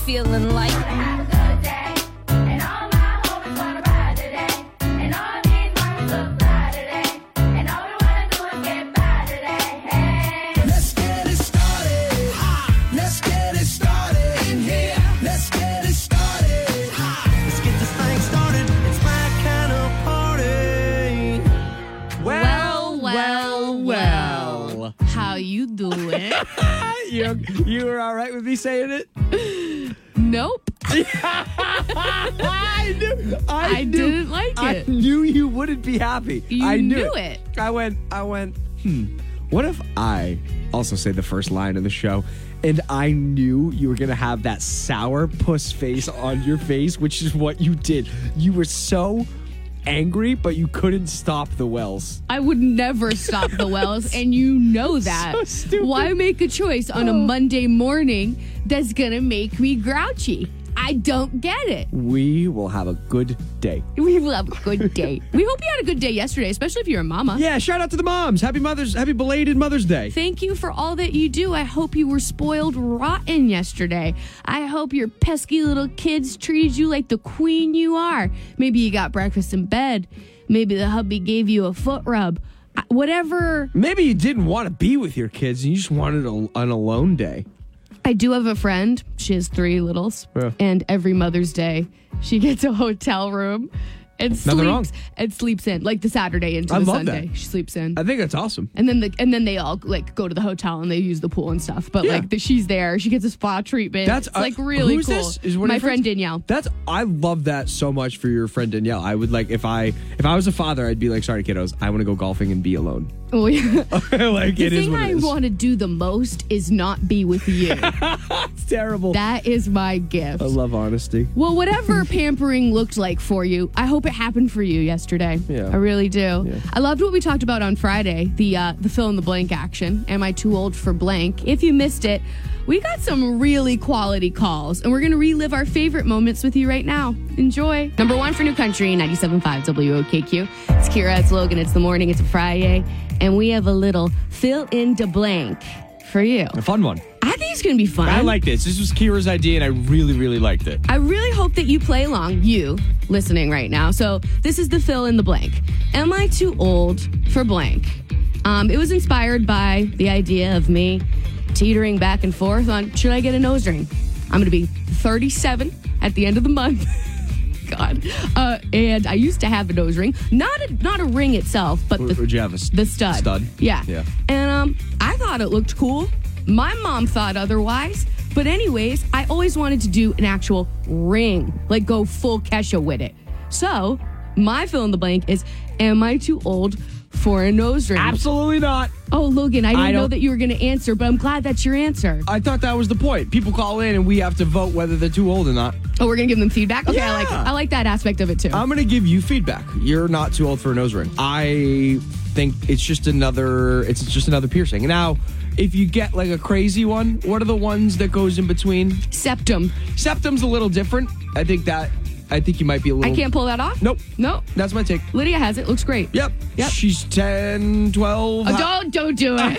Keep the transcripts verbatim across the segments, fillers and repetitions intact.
feeling like. Have a good day, and all my homies wanna ride today, and all these mamas look fly today, and all we wanna do is get by today. Hey. Let's get it started. Let's get it started in here. Let's get it started. Let's get this thing started. It's my kind of party. Well, well, well. How you doing? you you were all right with me saying it? Nope. I knew. I, I knew, didn't like I it. knew you wouldn't be happy. You I knew, knew it. I went. I went. Hmm. What if I also say the first line of the show, and I knew you were gonna have that sour puss face on your face, which is what you did. You were so angry, but you couldn't stop the wells. I would never stop the wells, and you know that. So stupid. Why make a choice on a Monday morning that's gonna make me grouchy? I don't get it. We will have a good day. We will have a good day. We hope you had a good day yesterday, especially if you're a mama. Yeah, shout out to the moms. Happy Mother's, happy belated Mother's Day. Thank you for all that you do. I hope you were spoiled rotten yesterday. I hope your pesky little kids treated you like the queen you are. Maybe you got breakfast in bed. Maybe the hubby gave you a foot rub. I- Whatever. Maybe you didn't want to be with your kids and you just wanted a, an alone day. I do have a friend. She has three littles. Yeah. And every Mother's Day, she gets a hotel room and Nothing wrong. sleeps and sleeps in. Like the Saturday into I the love Sunday. that. She sleeps in. I think that's awesome. And then the and then they all like go to the hotel and they use the pool and stuff. But Yeah. like the, she's there, she gets a spa treatment. That's it's uh, like really who's cool. This? Is one of My your friends? friend Danielle. That's I love that so much for your friend Danielle. I would like if I if I was a father, I'd be like, sorry kiddos, I want to go golfing and be alone. Oh, yeah. like The it is thing what I it is. want to do the most is not be with you. It's terrible. That is my gift. I love honesty. Well, whatever pampering looked like for you, I hope it happened for you yesterday. Yeah. I really do. Yeah. I loved what we talked about on Friday, the uh, the fill in the blank action. Am I too old for blank? If you missed it, we got some really quality calls, and we're going to relive our favorite moments with you right now. Enjoy. Number one for New Country, ninety-seven point five W O K Q. It's Kira, it's Logan, it's the morning, it's a Friday, and we have a little fill in the blank for you. A fun one. I think it's going to be fun. I like this. This was Kira's idea, and I really, really liked it. I really hope that you play along, you listening right now. So this is the fill in the blank. Am I too old for blank? Um, it was inspired by the idea of me teetering back and forth on, should I get a nose ring? I'm going to be thirty-seven at the end of the month. God. Uh, and I used to have a nose ring. Not a, not a ring itself, but the, Would you have a st- the stud. Stud? Yeah. Yeah. And um, I thought it looked cool. My mom thought otherwise. But anyways, I always wanted to do an actual ring, like go full Kesha with it. So my fill in the blank is, am I too old for a nose ring? Absolutely not. Oh, Logan, I didn't I know don't- that you were going to answer, but I'm glad that's your answer. I thought that was the point. People call in, and we have to vote whether they're too old or not. Oh, we're going to give them feedback? Okay, I like Yeah. I like that aspect of it too. I'm going to give you feedback. You're not too old for a nose ring. I think it's just another. It's just another piercing. Now, if you get like a crazy one, what are the ones that goes in between? Septum. Septum's a little different. I think that. I think you might be a little. I can't pull that off? Nope. Nope. That's my take. Lydia has it. Looks great. Yep. Yep. She's ten, twelve. Oh, don't don't do it.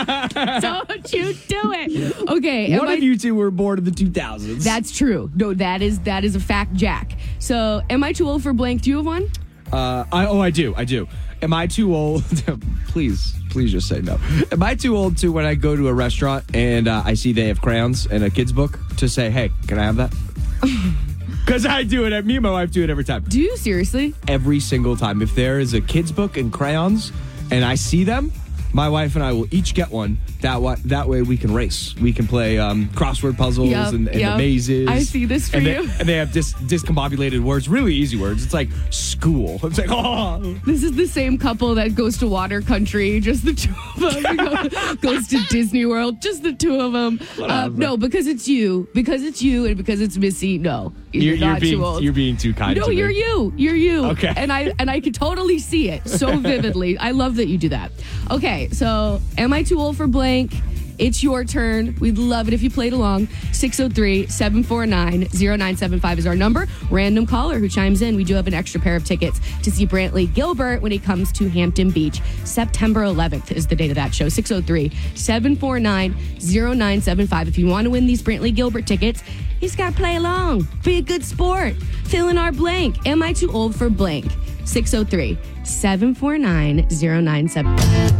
Don't you do it. Okay. am One I- of you two were born in the two thousands. That's true. No, that is that is a fact, Jack. So, am I too old for blank? Do you have one? Uh, I, oh, I do. I do. Am I too old? please, please just say no. Am I too old to, when I go to a restaurant and uh, I see they have crayons and a kid's book, to say, hey, can I have that? Because I do it. At me and my wife do it every time. Do you seriously? Every single time. If there is a kid's book and crayons and I see them, my wife and I will each get one. That wa- that way we can race. We can play um, crossword puzzles Yep, and, and yep. the mazes. I see this for and you. They, and they have dis- discombobulated words, really easy words. It's like school. It's like, oh. This is the same couple that goes to water country, just the two of them. Go- goes to Disney World, just the two of them. Uh, Whatever. no, because it's you. Because it's you and because it's Missy, no. You're, You're, you're not being too old. you're being too kind. no, to me. you're you. You're you. Okay. And I and I can totally see it so vividly. I love that you do that. Okay, so am I too old for blank? It's your turn. We'd love it if you played along. six oh three, seven four nine, oh nine seven five is our number. Random caller who chimes in. We do have an extra pair of tickets to see Brantley Gilbert when he comes to Hampton Beach. September eleventh is the date of that show. six oh three, seven four nine, oh nine seven five. If you want to win these Brantley Gilbert tickets, you just got to play along. Be a good sport. Fill in our blank. Am I too old for blank? six oh three, seven four nine, oh nine seven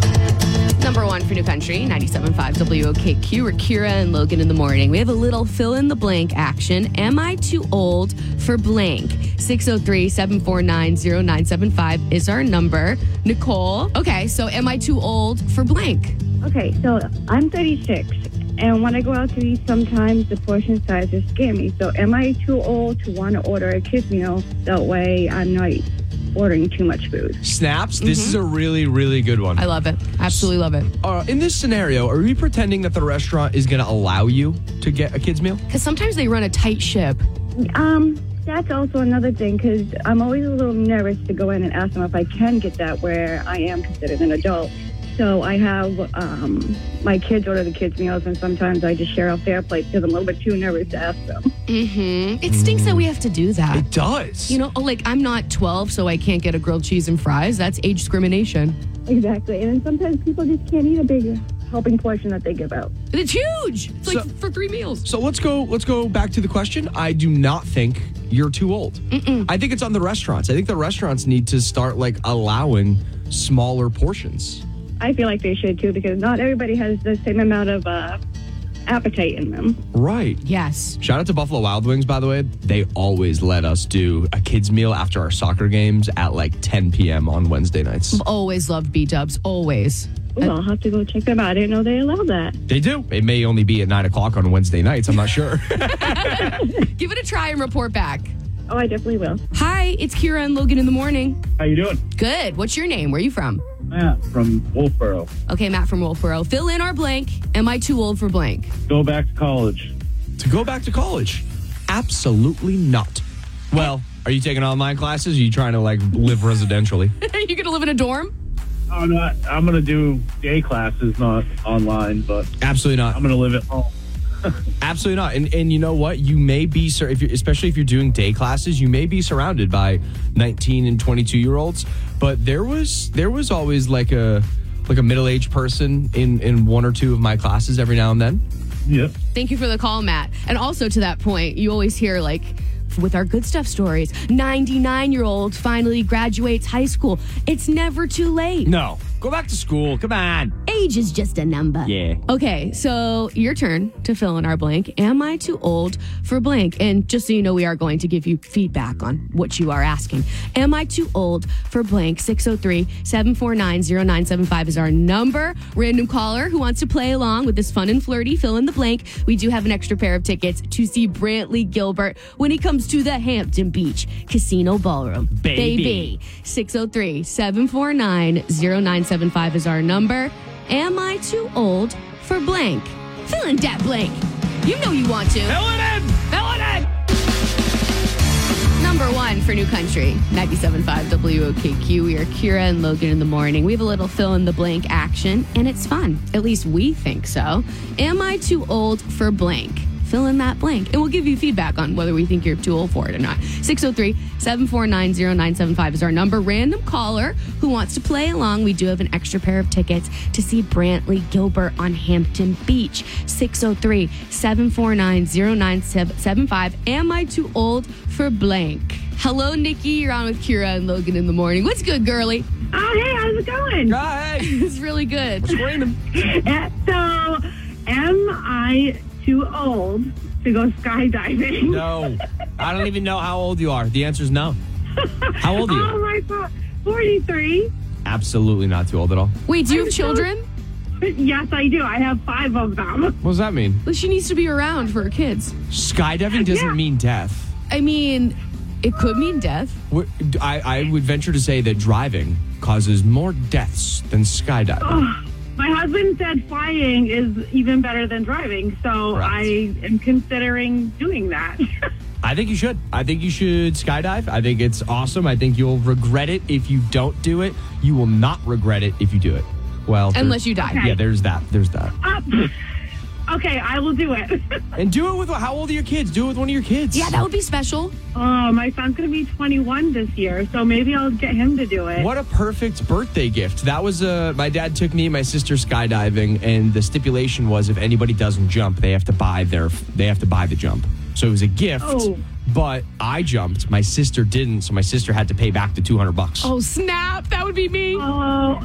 five. Number one for New Country, ninety-seven point five W O K Q. We're Kira and Logan in the morning. We have a little fill in the blank action. Am I too old for blank? six oh three, seven four nine, oh nine seven five is our number. Nicole. Okay, so am I too old for blank? Okay, so I'm thirty-six, and when I go out to eat, sometimes the portion sizes scare me. So am I too old to want to order a kids meal? That way I'm not ordering too much food. Snaps, this is a really, really good one. I love it. Absolutely love it. Uh, in this scenario, are we pretending that the restaurant is going to allow you to get a kid's meal? Because sometimes they run a tight ship. Um, that's also another thing, because I'm always a little nervous to go in and ask them if I can get that where I am considered an adult. So I have um, my kids order the kids' meals, and sometimes I just share off their plate because I'm a little bit too nervous to ask them. Mm-hmm. It stinks that we have to do that. It does. You know, like I'm not twelve, so I can't get a grilled cheese and fries. That's age discrimination. Exactly. And then sometimes people just can't eat a big helping portion that they give out. It's huge. It's like So- for three meals. So let's go. Let's go back to the question. I do not think you're too old. Mm-mm. I think it's on the restaurants. I think the restaurants need to start like allowing smaller portions. I feel like they should too, because not everybody has the same amount of uh, appetite in them. Right. Yes. Shout out to Buffalo Wild Wings, by the way. They always let us do a kids meal after our soccer games at like ten p.m. on Wednesday nights. Always loved B-dubs. Always. Ooh, I'll have to go check them out. I didn't know they allowed that. They do. It may only be at nine o'clock on Wednesday nights. I'm not sure. Give it a try and report back. Oh, I definitely will. Hi, it's Kira and Logan in the morning. How you doing? Good. What's your name? Where are you from? Matt from Wolfboro. Okay, Matt from Wolfboro. Fill in our blank. Am I too old for blank? Go back to college. To go back to college? Absolutely not. Well, are you taking online classes? Or are you trying to like live residentially? Are you going to live in a dorm? Oh, no, I- I'm going to do day classes, not online, but Absolutely not. I'm going to live at home. Absolutely not. And and you know what? You may be, sur- if you're, especially if you're doing day classes, you may be surrounded by nineteen and twenty-two year olds. But there was there was always like a like a middle aged person in in one or two of my classes every now and then. Yep. Thank you for the call, Matt. And also to that point, you always hear like with our good stuff stories, ninety-nine year old finally graduates high school. It's never too late. No, go back to school. Come on. Age is just a number. Yeah. Okay, so your turn to fill in our blank. Am I too old for blank? And just so you know, we are going to give you feedback on what you are asking. Am I too old for blank? six oh three, seven four nine, oh nine seven five is our number. Random caller who wants to play along with this fun and flirty fill in the blank. We do have an extra pair of tickets to see Brantley Gilbert when he comes to the Hampton Beach Casino Ballroom. Baby. six oh three, seven four nine, oh nine seven five is our number. Am I too old for blank? Fill in that blank. You know you want to. Fill it in. Fill it in. Number one for New Country, ninety-seven point five W O K Q. We are Kira and Logan in the morning. We have a little fill in the blank action, and it's fun. At least we think so. Am I too old for blank? Fill in that blank, and we'll give you feedback on whether we think you're too old for it or not. six oh three, seven four nine, oh nine seven five is our number. Random caller who wants to play along. We do have an extra pair of tickets to see Brantley Gilbert on Hampton Beach. six oh three, seven four nine, oh nine seven five. Am I too old for blank? Hello, Nikki. You're on with Kira and Logan in the morning. What's good, girly? Oh, hey, how's it going? Hey, It's really good. screaming. Uh, So, am I too old to go skydiving? No, I don't even know how old you are. The answer is no. How old are you? Oh, my God. forty-three. Absolutely not too old at all. Wait, do you have I'm so- children? Yes, I do. I have five of them. What does that mean? Well, she needs to be around for her kids. Skydiving doesn't Yeah. mean death. I mean, it could mean death. What- I, I would venture to say that driving causes more deaths than skydiving. Oh, my husband said flying is even better than driving, so Correct. I am considering doing that. I think you should. I think you should skydive. I think it's awesome. I think you'll regret it if you don't do it. You will not regret it if you do it. Well, there- Unless you die. Yeah, there's that. There's that. Okay, I will do it. And do it with, how old are your kids? Do it with one of your kids. Yeah, that would be special. Oh, my son's going to be twenty-one this year, so maybe I'll get him to do it. What a perfect birthday gift. That was, uh, my dad took me and my sister skydiving, and the stipulation was if anybody doesn't jump, they have to buy their, they have to buy the jump. So it was a gift, Oh. but I jumped. My sister didn't, so my sister had to pay back the two hundred bucks. Oh, snap. That would be me. Oh.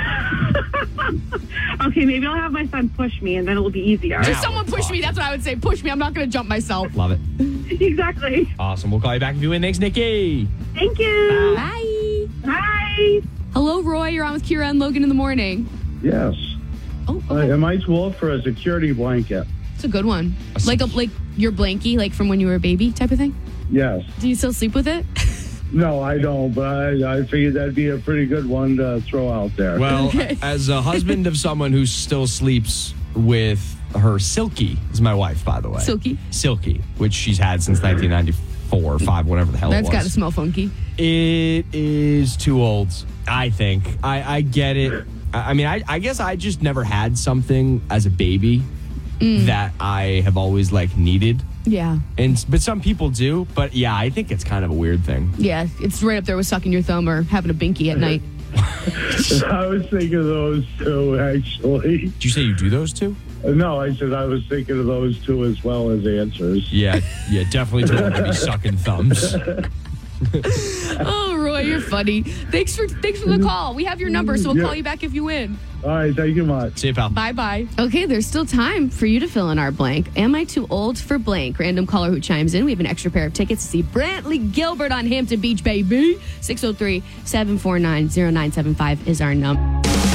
Okay, maybe I'll have my son push me, and then it'll be easier. Yeah. If someone push me, that's what I would say. Push me. I'm not going to jump myself. Love it. Exactly. Awesome. We'll call you back if you win. Thanks, Nikki. Thank you. Bye. Bye. Hello, Roy. You're on with Kira and Logan in the morning. Yes. Oh, Uh, okay. am I too old for a security blanket? It's a good one. A Like a sec- like your blankie, like from when you were a baby type of thing. Yes. Do you still sleep with it? No, I don't, but I, I figured that'd be a pretty good one to throw out there. Well, Okay. as a husband of someone who still sleeps with her, Silky is my wife, by the way. Silky? Silky, which she's had since nineteen ninety-four or five, whatever the hell That's it got to was. smell funky. It is too old, I think. I, I get it. I, I mean, I, I guess I just never had something as a baby Mm. that I have always, like, needed. Yeah. And But some people do. But, yeah, I think it's kind of a weird thing. Yeah. It's right up there with sucking your thumb or having a binky at night. I was thinking of those two, actually. Did you say you do those too? No, I said I was thinking of those two as well as answers. Yeah, yeah, definitely too old to be sucking thumbs. Oh, Roy, you're funny. Thanks for thanks for the call. We have your number, so we'll Yeah. call you back if you win. All right, thank you much. See you, pal. Bye bye. Okay, there's still time for you to fill in our blank. Am I too old for blank? Random caller who chimes in. We have an extra pair of tickets to see Brantley Gilbert on Hampton Beach, baby. six oh three, seven four nine, oh nine seven five is our number.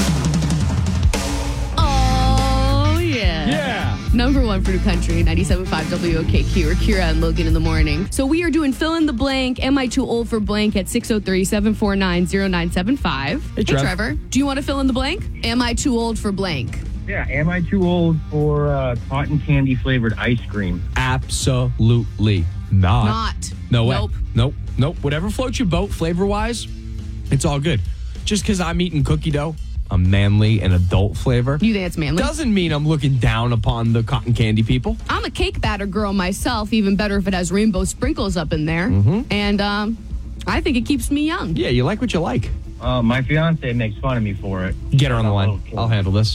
Oh, yeah. Yeah. Number one for New Country, ninety-seven point five W O K Q, or Kira and Logan in the morning. So we are doing fill in the blank. Am I too old for blank at six oh three, seven four nine, oh nine seven five. Hey, Trev. Trevor. Do you want to fill in the blank? Am I too old for blank? Yeah, am I too old for uh, cotton candy flavored ice cream? Absolutely not. Not. No way. Nope. Nope. Nope. Whatever floats your boat flavor wise, it's all good. Just because I'm eating cookie dough, a manly and adult flavor, You think it's manly? doesn't mean I'm looking down upon the cotton candy people. I'm a cake batter girl myself, even better if it has rainbow sprinkles up in there. And um, I think it keeps me young. Yeah, you like what you like. Uh, my fiance makes fun of me for it. Get her on the line. I'll handle this.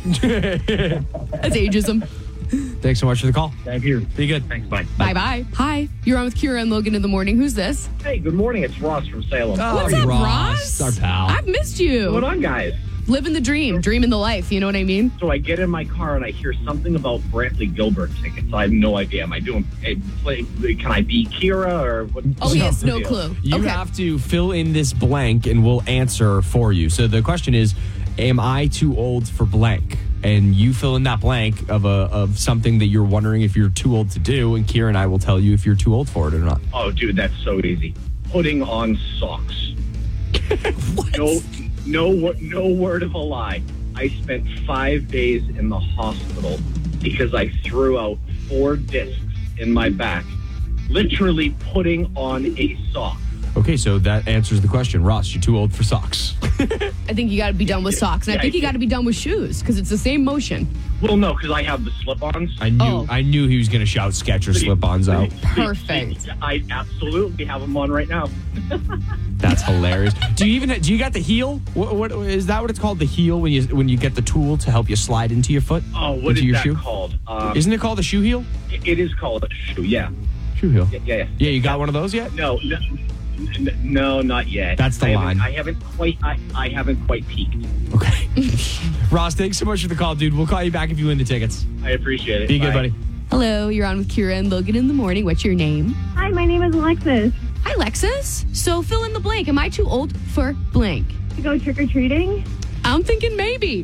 That's ageism. Thanks so much for the call. Thank you. Be good. Thanks, bye. Bye bye. Hi, you're on with Kira and Logan in the morning. Who's this? Hey, good morning. It's Ross from Salem. Oh, What's up, Ross, Ross? our pal. I've missed you. What's going on, guys? Living the dream, dreaming the life. You know what I mean? So I get in my car and I hear something about Brantley Gilbert tickets. I have no idea. Am I doing? eh, Play, can I be Kira or what? Oh, he has what's the no deal? clue. You okay. have to fill in this blank and we'll answer for you. So the question is, am I too old for blank? And you fill in that blank of a of something that you're wondering if you're too old to do, and Kira and I will tell you if you're too old for it or not. Oh, dude, that's so easy. Putting on socks. No, no, wo- no word of a lie. I spent five days in the hospital because I threw out four discs in my back, literally putting on a sock. Okay, so that answers the question. Ross, you're too old for socks. I think you got to be done with socks, and I yeah, think you yeah. got to be done with shoes because it's the same motion. Well, no, because I have the slip-ons. I knew Oh. I knew he was going to shout Skechers slip-ons out. Perfect. I absolutely have them on right now. That's hilarious. Do you even do you got the heel? What, what is that? What it's called, the heel, when you when you get the tool to help you slide into your foot? Oh, what into is your that shoe? called? Um, Isn't it called a shoe heel? It is called a shoe, yeah. Shoe heel. Yeah, yeah. Yeah, you got one of those yet? No, no, n- no, not yet. That's the I haven't- line. I haven't quite. I, I haven't quite peaked. Okay. Ross, thanks so much for the call, dude. We'll call you back if you win the tickets. I appreciate it. Be good, Bye. buddy. Hello, you're on with Kira and Logan in the morning. What's your name? Hi, my name is Alexis. Hi, Lexus. So fill in the blank. Am I too old for blank? To go trick-or-treating? I'm thinking maybe.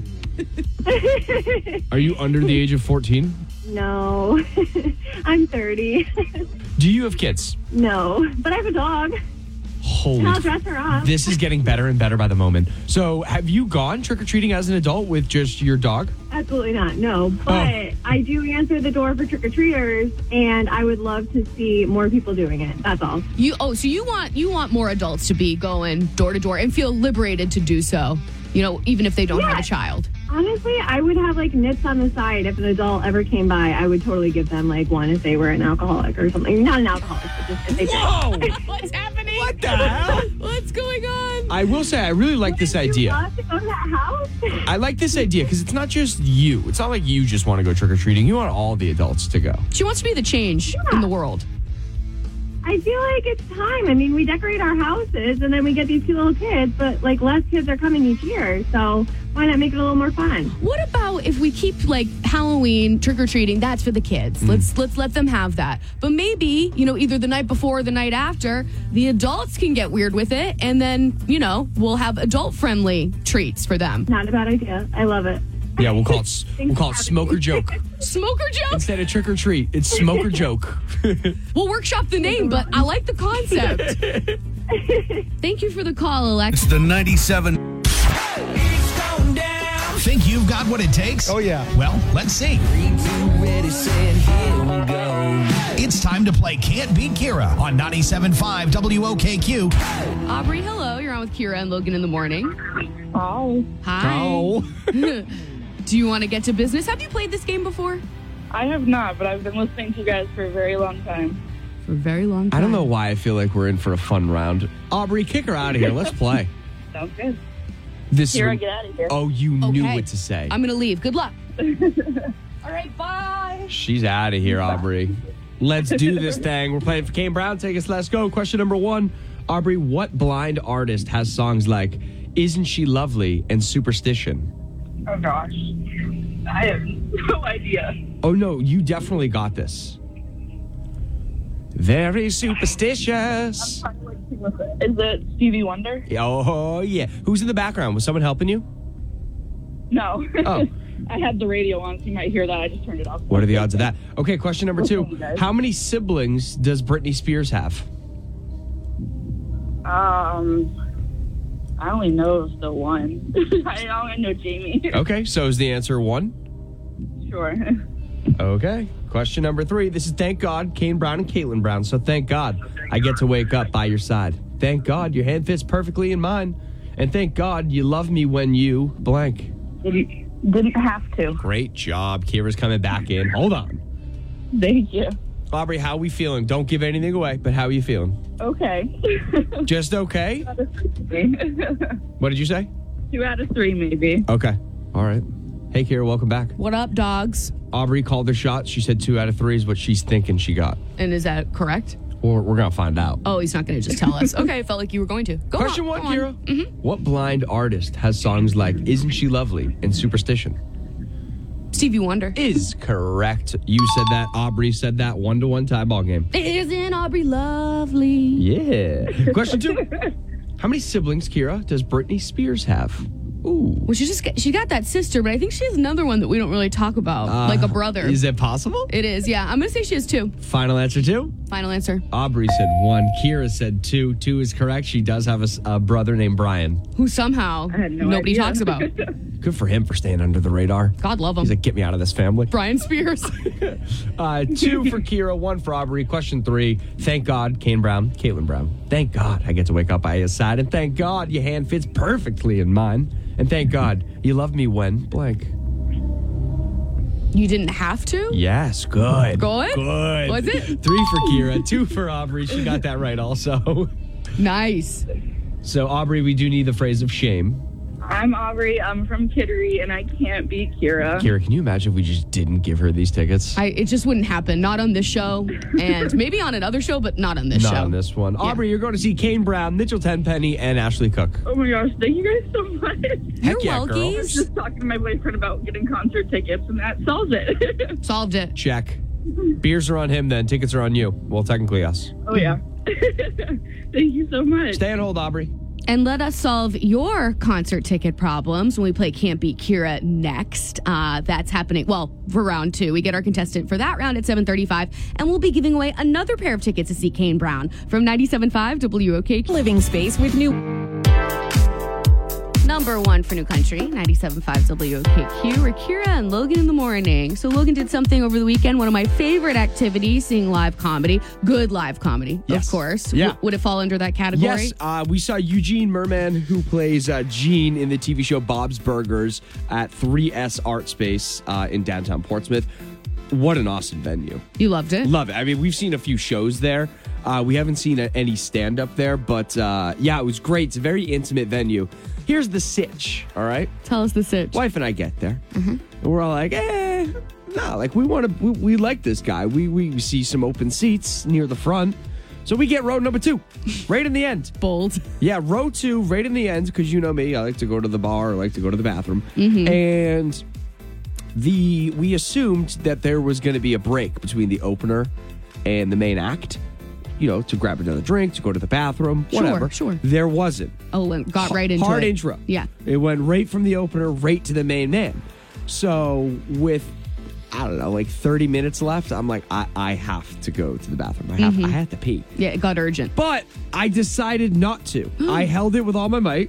Are you under the age of fourteen? No. I'm thirty. Do you have kids? No. But I have a dog. Holy And I'll f- dress her up. This is getting better and better by the moment. So, have you gone trick-or-treating as an adult with just your dog? Absolutely not, no. But I do answer the door for trick-or-treaters, and I would love to see more people doing it. That's all. You oh, so you want you want more adults to be going door to door and feel liberated to do so. You know, even if they don't Yeah. have a child. Honestly, I would have like nits on the side. If an adult ever came by, I would totally give them like one if they were an alcoholic or something. Not an alcoholic, but just if they Whoa! What's happening? What the hell? What's going on? I will say, I really like this Would you idea. love to go to that house? I like this idea because it's not just you. It's not like you just want to go trick or treating. You want all the adults to go. She wants to be the change in the world. I feel like it's time. I mean, we decorate our houses and then we get these two little kids, but like less kids are coming each year. So why not make it a little more fun? What about if we keep like Halloween trick or treating? That's for the kids. Mm. Let's let's let them have that. But maybe, you know, either the night before or the night after, the adults can get weird with it, and then, you know, we'll have adult friendly treats for them. Not a bad idea. I love it. Yeah, we'll call it we'll call it smoke or joke Smoker joke? instead of trick or treat. It's smoke or joke. We'll workshop the name, but I like the concept. Thank you for the call, Alexa. It's the ninety-seven. Think you've got what it takes? Oh, yeah. Well, let's see. It's time to play Can't Beat Kira on ninety-seven point five W O K Q. Aubrey, hello. You're on with Kira and Logan in the morning. Oh. Hi. Oh. Do you want to get to business? Have you played this game before? I have not, but I've been listening to you guys for a very long time. For a very long time. I don't know why I feel like we're in for a fun round. Aubrey, kick her out of here. Let's play. Sounds good. This Kira, is- get out of here. Oh, you knew Okay. what to say. I'm going to leave. Good luck. All right, bye. She's out of here, Aubrey. Let's do this thing. We're playing for Kane Brown. Take us, let's go. Question number one. Aubrey, what blind artist has songs like Isn't She Lovely and Superstition? Oh, gosh. I have no idea. Oh, no, you definitely got this. Very superstitious. Is it Stevie Wonder? Oh, yeah. Who's in the background? Was someone helping you? No. Oh. I had the radio on, so you might hear that. I just turned it off. What are the odds of that? Okay, question number two. Okay, guys. How many siblings does Britney Spears have? Um, I only know the one. I only know Jamie. Okay, so is the answer one? Sure. Okay. Question number three. This is Thank God, Kane Brown and Caitlin Brown. So thank God I get to wake up by your side. Thank God your hand fits perfectly in mine. And thank God you love me when you blank. Didn't, didn't have to. Great job. Kira's coming back in. Hold on. Thank you. Aubrey, how are we feeling? Don't give anything away, but how are you feeling? Okay. Just okay? Two out of three, maybe. What did you say? Two out of three, maybe. Okay. All right. Hey, Kira, welcome back. What up, dogs? Aubrey called her shot. She said two out of three is what she's thinking she got. And is that correct? Or we're going to find out. Oh, he's not going to just tell us. Okay, felt like you were going to. Go Question on, one, go on. Kira. Mhm. What blind artist has songs like Isn't She Lovely and Superstition? Stevie Wonder. Is correct. You said that. Aubrey said that. One-to-one tie ball game. Isn't Aubrey lovely? Yeah. Question two. How many siblings, Kira, does Britney Spears have? Ooh. Well, she just got, she got that sister, but I think she has another one that we don't really talk about, Uh, like a brother. Is it possible? It is, yeah. I'm going to say she has two. Final answer two. Final answer. Aubrey said one. Kira said two. Two is correct. She does have a, s- a brother named Brian. Who somehow I had no nobody idea. talks about. Good for him for staying under the radar. God love him. He's like, get me out of this family. Brian Spears. Uh, two for Kira, one for Aubrey. Question three. Thank God, Kane Brown, Caitlin Brown. Thank God I get to wake up by his side. And thank God your hand fits perfectly in mine. And thank God you love me when blank. You didn't have to? Yes, good. Good? Good. Was it? Three for Kira, two for Aubrey. She got that right also. Nice. So, Aubrey, we do need the phrase of shame. I'm Aubrey. I'm from Kittery, and I can't beat Kira. Kira, can you imagine if we just didn't give her these tickets? I, it just wouldn't happen. Not on this show, and maybe on another show, but not on this Not show. on this one. Aubrey, you're going to see Kane Brown, Mitchell Tenpenny, and Ashley Cook. Oh my gosh, thank you guys so much. Heck yeah, welcome. girl. I was just talking to my boyfriend about getting concert tickets, and that solves it. Solved it. Check. Beers are on him then. Tickets are on you. Well, technically us. Oh, yeah. Thank you so much. Stay on hold, Aubrey. And let us solve your concert ticket problems when we play Can't Beat Kira next. Uh, that's happening, well, for round two. We get our contestant for that round at seven thirty-five, and we'll be giving away another pair of tickets to see Kane Brown from ninety-seven point five W O K. Living space with new. number one for New Country, ninety-seven point five W O K Q. We're Kira and Logan in the morning. So Logan did something over the weekend, one of my favorite activities, seeing live comedy. Good live comedy, Yes. of course. Yeah. W- would it fall under that category? Yes, uh, we saw Eugene Merman, who plays uh, Gene in the T V show Bob's Burgers, at three S Art Space uh, in downtown Portsmouth. What an awesome venue. You loved it? Love it. I mean, we've seen a few shows there. Uh, we haven't seen a, any stand-up there, but uh, yeah, it was great. It's a very intimate venue. Here's the sitch, all right? Tell us the sitch. Wife and I get there, and we're all like, eh, no, like we want to, we, we like this guy. We, we see some open seats near the front. So we get row number two, right in the end. Bold. Yeah, row two, right in the end, because you know me, I like to go to the bar, I like to go to the bathroom. Mhm. And the we assumed that there was going to be a break between the opener and the main act, you know, to grab another drink, to go to the bathroom, Sure, whatever. sure. There wasn't. Oh, and got right into Hard it. intro. Yeah. It went right from the opener, right to the main man. So with, I don't know, like thirty minutes left, I'm like, I, I have to go to the bathroom. I have, Mhm. I have to pee. Yeah, it got urgent. But I decided not to. I held it with all my might,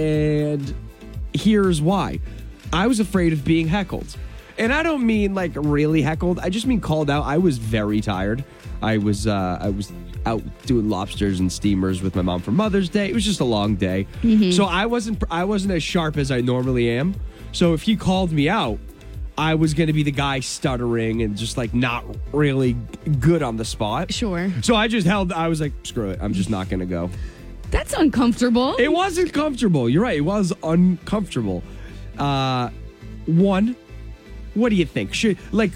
and here's why. I was afraid of being heckled. And I don't mean like really heckled. I just mean called out. I was very tired. I was uh, I was out doing lobsters and steamers with my mom for Mother's Day. It was just a long day. Mhm. So I wasn't I wasn't as sharp as I normally am. So if he called me out, I was going to be the guy stuttering and just like not really good on the spot. Sure. So I just held, I was like, screw it. I'm just not going to go. That's uncomfortable. It wasn't comfortable. You're right. It was uncomfortable. Uh, one, what do you think? Should, like,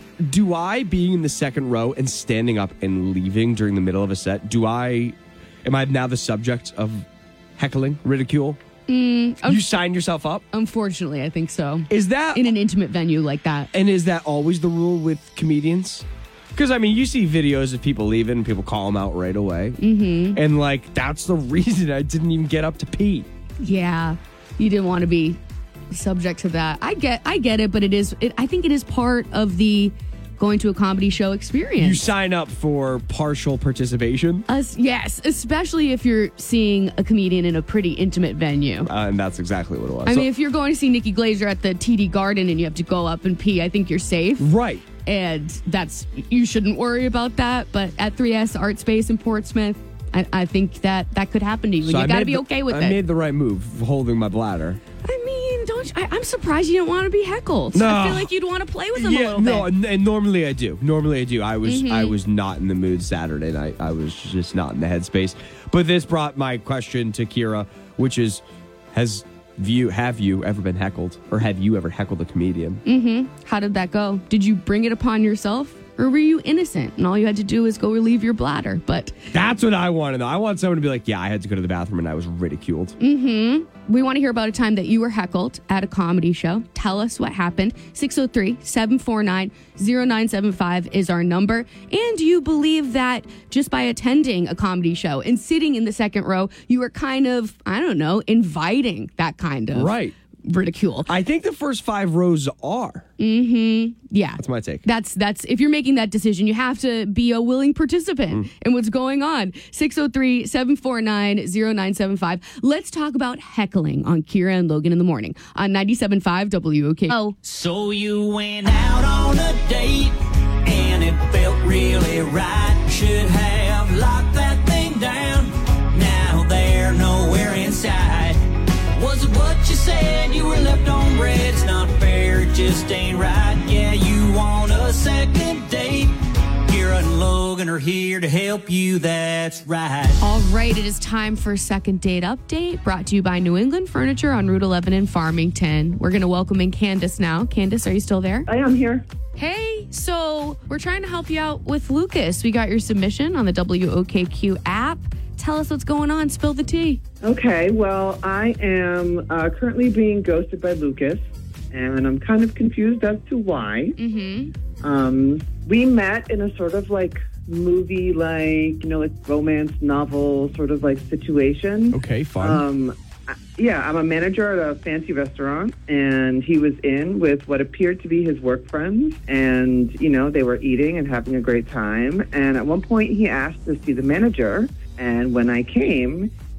do I, being in the second row and standing up and leaving during the middle of a set, do I, am I now the subject of heckling, ridicule? Mm, You sign yourself up? Unfortunately, I think so. Is that in an intimate venue like that? And is that always the rule with comedians? Because, I mean, you see videos of people leaving and people call them out right away. Mm-hmm. And, like, that's the reason I didn't even get up to pee. Yeah, you didn't want to be subject to that. I get, I get it, but it is. It, I think it is part of the going to a comedy show experience. You sign up for partial participation. Us, yes, especially if you're seeing a comedian in a pretty intimate venue. Uh, and that's exactly what it was. I So- mean, if you're going to see Nikki Glazer at the T D Garden and you have to go up and pee, I think you're safe. Right. And that's, you shouldn't worry about that. But at three S Art Space in Portsmouth, I, I think that that could happen to you. So and I you got to made be the- okay with I it. made the right move, holding my bladder. I mean, don't you, I, I'm surprised you didn't want to be heckled. No. I feel like you'd want to play with them a Yeah, little no, bit. and, and normally I do. Normally I do. I was Mhm. I was not in the mood Saturday night. I was just not in the headspace. But this brought my question to Kira, which is, has you have you ever been heckled, or have you ever heckled a comedian? Mm-hmm. How did that go? Did you bring it upon yourself? Or were you innocent and all you had to do is go relieve your bladder? But That's what I want to know. I want someone to be like, yeah, I had to go to the bathroom and I was ridiculed. mm-hmm. We want to hear about a time that you were heckled at a comedy show. Tell us what happened. six oh three, seven four nine, oh nine seven five is our number. And do you believe that just by attending a comedy show and sitting in the second row, you were kind of, I don't know, inviting that kind of Right. ridicule? I think the first five rows are. Mm-hmm. Yeah. That's my take. That's that's if you're making that decision, you have to be a willing participant Mm. in what's going on. six oh three, seven four nine, oh nine seven five. Let's talk about heckling on Kira and Logan in the morning on ninety-seven point five W O K. Oh, So you went out on a date and it felt really right. Should have locked that thing down. Now they're nowhere inside. Was it what you said? You were left on red. It's not fair, it just ain't right. Yeah, you want a second date. Kira and Logan are here to help you, that's right. all right. It is time for second date update brought to you by New England Furniture on Route eleven in Farmington. We're going to welcome in Candace now. Candace, are you still there? I am here. Hey, so we're trying to help you out with Lucas. We got your submission on the W O K Q app. Tell us what's going on. Spill the tea. Okay, well, I am uh, currently being ghosted by Lucas, and I'm kind of confused as to why. Mm-hmm. Um, we met in a sort of like movie, like, you know, like romance novel sort of like situation. Okay, fine. Um, I- yeah, I'm a manager at a fancy restaurant, and he was in with what appeared to be his work friends, and, you know, they were eating and having a great time. And at one point, he asked to see the manager, and when I came,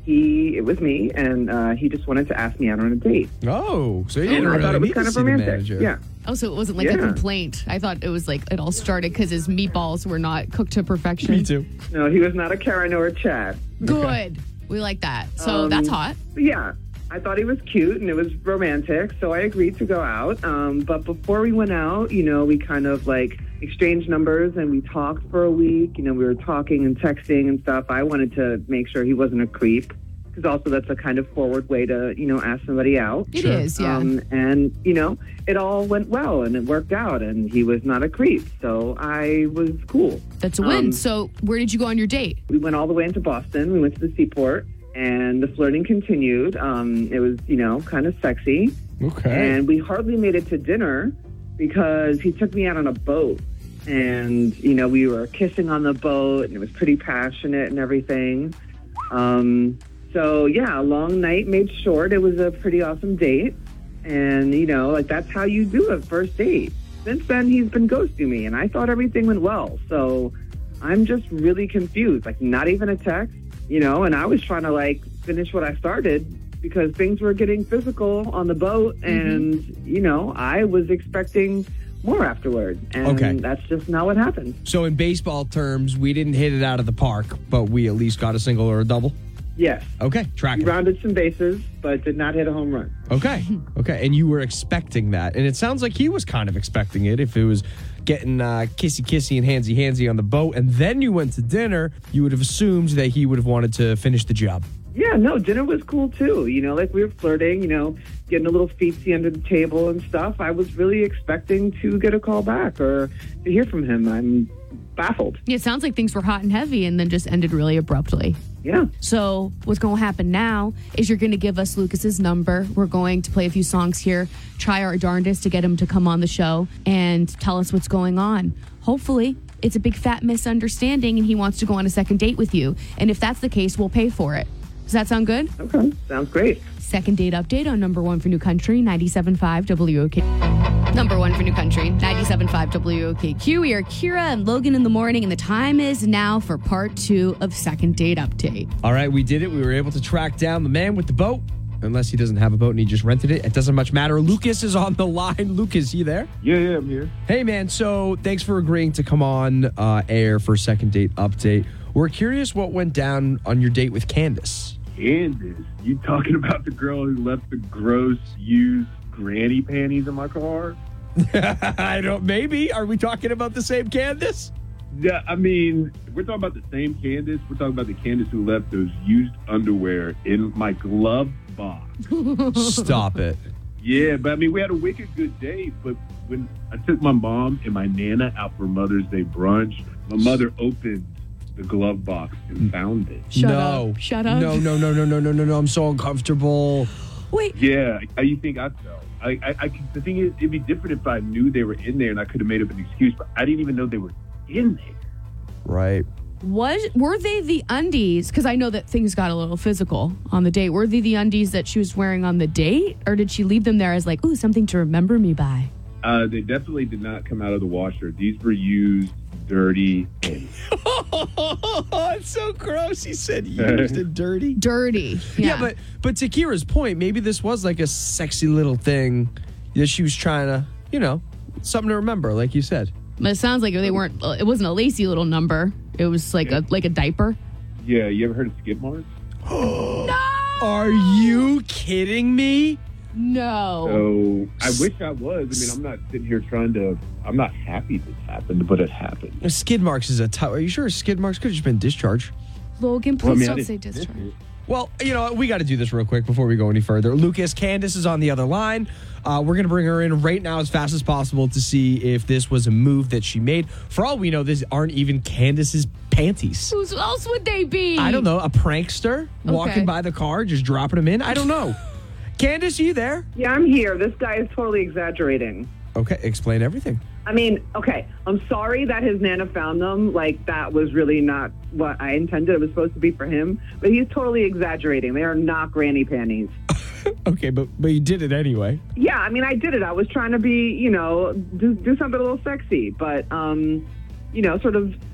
he it was me, and uh, he just wanted to ask me out on a date. Oh, so you didn't And I really thought it was need kind to of see the romantic. manager. Yeah. Oh, so it wasn't like a Yeah. complaint. I thought it was like it all started because his meatballs were not cooked to perfection. Me too. No, he was not a Karen or a Chad. Good. We like that. So Um, that's hot. Yeah. I thought he was cute and it was romantic, so I agreed to go out. Um, but before we went out, you know, we kind of like exchanged numbers and we talked for a week. You know, we were talking and texting and stuff. I wanted to make sure he wasn't a creep, because also that's a kind of forward way to, you know, ask somebody out. It Sure. is, yeah. Um, and, you know, it all went well and it worked out and he was not a creep. So I was cool. That's a win. Um, So where did you go on your date? We went all the way into Boston. We went to the seaport. And the flirting continued. Um, it was, you know, kind of sexy. Okay. And we hardly made it to dinner because he took me out on a boat. And, you know, we were kissing on the boat and it was pretty passionate and everything. Um, so, yeah, a long night made short. It was a pretty awesome date. And, you know, like that's how you do a first date. Since then, he's been ghosting me and I thought everything went well. So I'm just really confused. Like, not even a text. You know, and I was trying to like finish what I started because things were getting physical on the boat, and Mm-hmm. you know, I was expecting more afterward, and Okay. that's just not what happened. So in baseball terms, we didn't hit it out of the park, but we at least got a single or a double. Yes, Okay, track we it. rounded some bases, but did not hit a home run. Okay, okay, and you were expecting that, and it sounds like he was kind of expecting it. If it was getting uh, kissy kissy and handsy handsy on the boat, and then you went to dinner, you would have assumed that he would have wanted to finish the job. Yeah, no, dinner was cool too. You know, like we were flirting, you know, getting a little feetsy under the table and stuff. I was really expecting to get a call back or to hear from him. I'm baffled. Yeah, it sounds like things were hot and heavy and then just ended really abruptly. Yeah. So what's going to happen now is you're going to give us Lucas's number. We're going to play a few songs here, try our darndest to get him to come on the show and tell us what's going on. Hopefully, it's a big fat misunderstanding and he wants to go on a second date with you. And if that's the case, we'll pay for it. Does that sound good? Okay, sounds great. Second date update on number one for New Country, ninety-seven point five W O K. Number one for New Country, ninety-seven point five W O K Q. We are Kira and Logan in the morning, and the time is now for part two of Second Date Update. All right, we did it. We were able to track down the man with the boat. Unless he doesn't have a boat and he just rented it. It doesn't much matter. Lucas is on the line. Lucas, you there? Yeah, yeah, I'm here. Hey, man. So thanks for agreeing to come on uh, air for Second Date Update. We're curious what went down on your date with Candace. Candace, you talking about the girl who left the gross used granny panties in my car? I don't, maybe. Are we talking about the same Candace? Yeah, I mean, if we're talking about the same Candace. We're talking about the Candace who left those used underwear in my glove box. Stop it. Yeah, but I mean, we had a wicked good day, but when I took my mom and my Nana out for Mother's Day brunch, my mother opened the glove box and found it. Shut no. up. Shut up. No, no, no, no, no, no, no, no. I'm so uncomfortable. Wait. Yeah, how you think I felt? I, I, I, the thing is, it'd be different if I knew they were in there and I could have made up an excuse, but I didn't even know they were in there. Right. Was were they the undies? Because I know that things got a little physical on the date. Were they the undies that she was wearing on the date, or did she leave them there as like, ooh, something to remember me by? Uh, they definitely did not come out of the washer. These were used, dirty. And Oh, it's so gross. He said used and dirty. Dirty. Yeah. Yeah, but but to Kira's point, maybe this was like a sexy little thing that she was trying to, you know, something to remember, like you said. But it sounds like they weren't. It wasn't a lacy little number. It was like a like a diaper. yeah, you ever heard of skid marks? Are you kidding me? No. So I wish I was. I mean, I'm not sitting here trying to. I'm not happy this happened, but it happened. Skid marks is a tough. Are you sure skid marks could have just been discharge? Logan, please Well, I mean, I don't didn't say miss discharge. it. Well, you know, we got to do this real quick before we go any further. Lucas, Candace is on the other line. Uh, we're going to bring her in right now as fast as possible to see if this was a move that she made. For all we know, these aren't even Candace's panties. Who else would they be? I don't know. A prankster Okay. walking by the car, just dropping them in. I don't know. Candace, are you there? Yeah, I'm here. This guy is totally exaggerating. Okay, explain everything. I mean, okay, I'm sorry that his Nana found them. Like, that was really not what I intended. It was supposed to be for him. But he's totally exaggerating. They are not granny panties. Okay, but but you did it anyway. Yeah, I mean, I did it. I was trying to be, you know, do, do something a little sexy. But, um, you know, sort of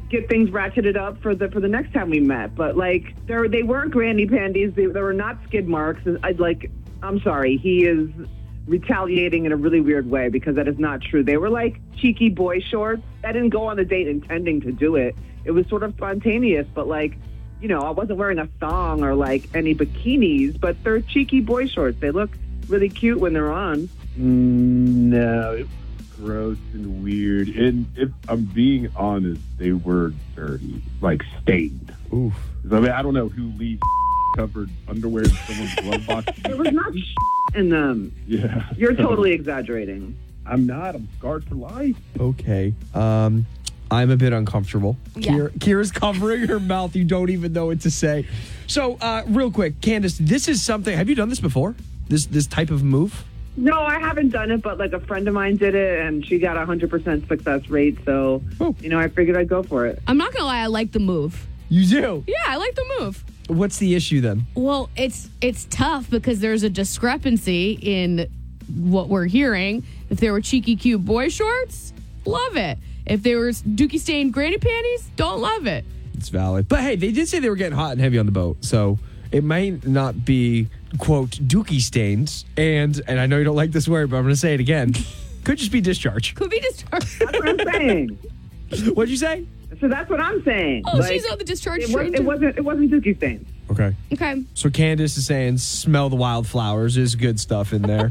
get things ratcheted up for the for the next time we met. But like, they they weren't granny panties. They, they were not skid marks. I'd like. I'm sorry. He is retaliating in a really weird way because that is not true. They were like cheeky boy shorts. I didn't go on the date intending to do it. It was sort of spontaneous, but like, you know, I wasn't wearing a thong or like any bikinis, but they're cheeky boy shorts. They look really cute when they're on. Mm, no, it was gross and weird. And if I'm being honest, they were dirty, like stained. Oof. I mean, I don't know who leaves covered underwear in someone's glove box. There was not in them. Yeah. You're totally exaggerating. I'm not. I'm scarred for life. Okay. Um, I'm a bit uncomfortable. Yeah. Kira, Kira's covering her mouth. You don't even know what to say. So, uh, real quick, Candace, this is something. Have you done this before? This this type of move? No, I haven't done it, but like a friend of mine did it, and she got a hundred percent success rate. So, Oh. you know, I figured I'd go for it. I'm not gonna lie, I like the move. You do? Yeah, I like the move. What's the issue then? Well, it's it's tough because there's a discrepancy in what we're hearing. If there were cheeky, cute boy shorts, love it. If there was dookie stained granny panties, don't love it. It's valid. But hey, they did say they were getting hot and heavy on the boat, so it might not be, quote, dookie stains. And, and I know you don't like this word, but I'm going to say it again. Could just be discharge. Could be discharge. That's what I'm saying. What'd you say? So that's what I'm saying. Oh, she's on the discharge it, was, train, it too. wasn't. It wasn't dookie stains. Okay. Okay. So Candace is saying smell the wildflowers. There's good stuff in there.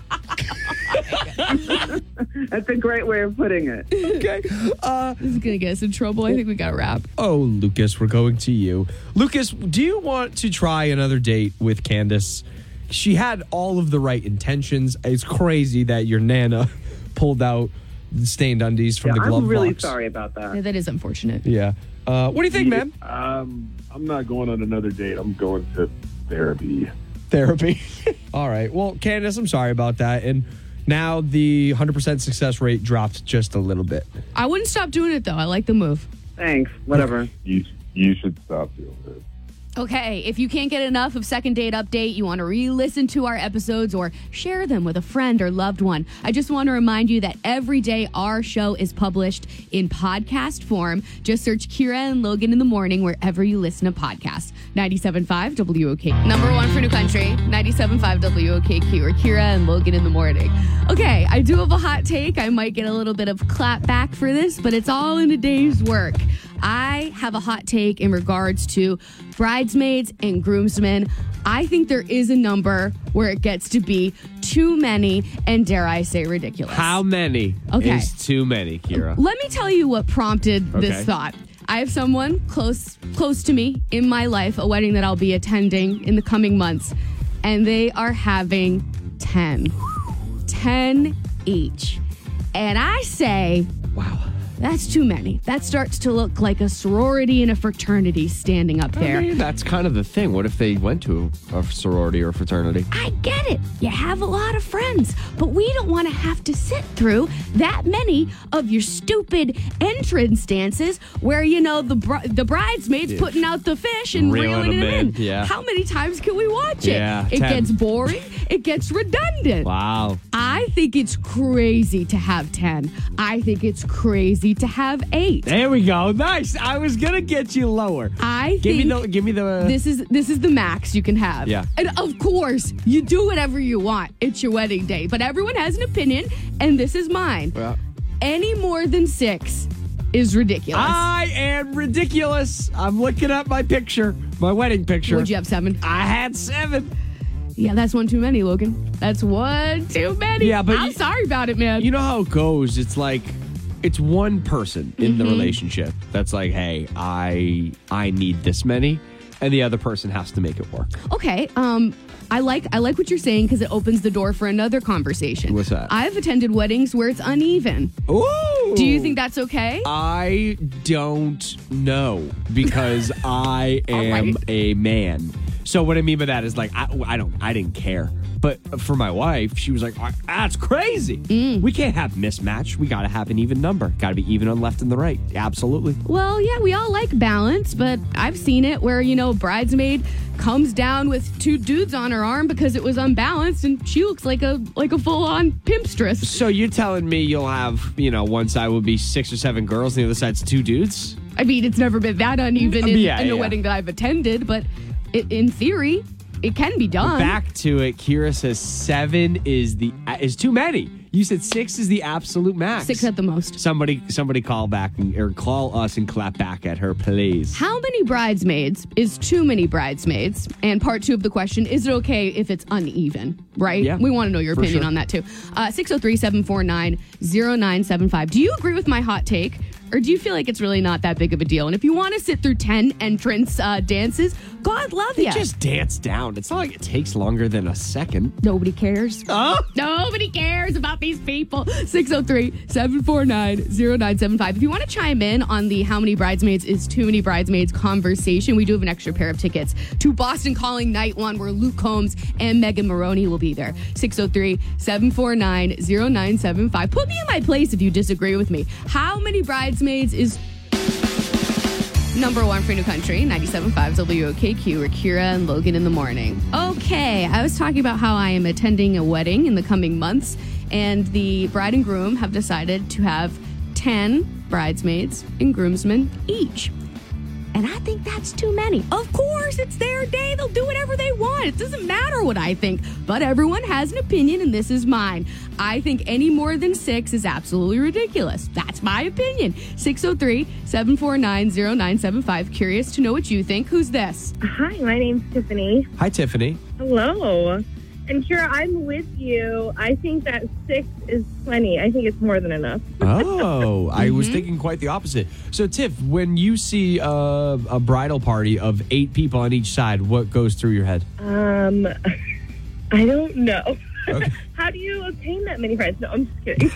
That's a great way of putting it. Okay. Uh, This is going to get us in trouble. I think we got to wrap. oh, Lucas, we're going to you. Lucas, do you want to try another date with Candace? She had all of the right intentions. It's crazy that your Nana pulled out the stained undies from Yeah, the glove I'm really box. sorry about that. Yeah, that is unfortunate. Yeah. Uh, what do you think, man? Um, I'm not going on another date. I'm going to therapy. Therapy. All right. Well, Candace, I'm sorry about that. And now the one hundred percent success rate dropped just a little bit. I wouldn't stop doing it, though. I like the move. Thanks. Whatever. You you should stop doing it. Okay, if you can't get enough of Second Date Update, you want to re-listen to our episodes or share them with a friend or loved one, I just want to remind you that every day our show is published in podcast form. Just search Kira and Logan in the morning wherever you listen to podcasts. ninety-seven point five W O K. Number one for New Country, ninety-seven point five W O K Q, or Kira and Logan in the morning. Okay, I do have a hot take. I might get a little bit of clap back for this, but it's all in a day's work. I have a hot take in regards to bridesmaids and groomsmen. I think there is a number where it gets to be too many and, dare I say, ridiculous. How many Okay. is too many, Kira? Let me tell you what prompted Okay. this thought. I have someone close close to me in my life, a wedding that I'll be attending in the coming months, and they are having ten. ten each. And I say, wow, that's too many. That starts to look like a sorority and a fraternity standing up there. I mean, that's kind of the thing. What if they went to a sorority or fraternity? I get it. You have a lot of friends, but we don't want to have to sit through that many of your stupid entrance dances where, you know, the bri- the bridesmaids Yeah. putting out the fish and Reeling reeling, them it in. in, yeah. How many times can we watch it? Yeah, it ten. gets boring. It gets redundant. Wow. I think it's crazy to have ten. I think it's crazy to have eight. There we go. Nice. I was gonna get you lower. I give think me the. Give me the. this is this is the max you can have. Yeah. And of course, you do whatever you want. It's your wedding day. But everyone has an opinion, and this is mine. Yeah. Any more than six is ridiculous. I am ridiculous. I'm looking at my picture, my wedding picture. Would you have seven? I had seven. Yeah, that's one too many, Logan. That's one too many. Yeah, but I'm you- sorry about it, man. You know how it goes. It's like it's one person in the Mhm. relationship that's like, "Hey, I I need this many," and the other person has to make it work. Okay, um, I like I like what you're saying because it opens the door for another conversation. What's that? I've attended weddings where it's uneven. Ooh. Do you think that's okay? I don't know because I am right. a man. So what I mean by that is like I, I don't I didn't care. But for my wife, she was like, "That's crazy. Mm. We can't have mismatch. We got to have an even number. Got to be even on left and the right. Absolutely." Well, yeah, we all like balance, but I've seen it where, you know, bridesmaid comes down with two dudes on her arm because it was unbalanced and she looks like a like a full-on pimpstress. So you're telling me you'll have, you know, one side will be six or seven girls and the other side's two dudes? I mean, it's never been that uneven in, Yeah, in a yeah. wedding that I've attended, but it, in theory, it can be done. Back to it. Kira says seven is the is too many. You said six is the absolute max. Six at the most. Somebody, somebody call back and, or call us and clap back at her, please. How many bridesmaids is too many bridesmaids? And part two of the question, is it okay if it's uneven? Right? Yeah, We want to know your for opinion sure. on that too. Uh, six oh three, seven four nine, oh nine seven five. Do you agree with my hot take? Or do you feel like it's really not that big of a deal? And if you want to sit through ten entrance uh, dances, God love They you. just dance down. It's not like it takes longer than a second. Nobody cares. Oh? Nobody cares about these people. six oh three, seven four nine, oh nine seven five. If you want to chime in on the how many bridesmaids is too many bridesmaids conversation, we do have an extra pair of tickets to Boston Calling Night One, where Luke Combs and Megan Maroney will be there. six oh three, seven four nine, oh nine seven five. Put me in my place if you disagree with me. How many bridesmaids is number one for New Country, ninety-seven point five W O K Q, where Kira and Logan in the morning. Okay, I was talking about how I am attending a wedding in the coming months, and the bride and groom have decided to have ten bridesmaids and groomsmen each. And I think that's too many. Of course, it's their day. They'll do whatever they want. It doesn't matter what I think. But everyone has an opinion, and this is mine. I think any more than six is absolutely ridiculous. That's my opinion. six oh three, seven four nine, oh nine seven five. Curious to know what you think. Who's this? Hi, my name's Tiffany. Hi, Tiffany. Hello. And Kira, I'm with you. I think that six is plenty. I think it's more than enough. Oh, I was Mm-hmm. thinking quite the opposite. So, Tiff, when you see uh, a bridal party of eight people on each side, what goes through your head? Um, I don't know. Okay. How do you obtain that many friends? No, I'm just kidding.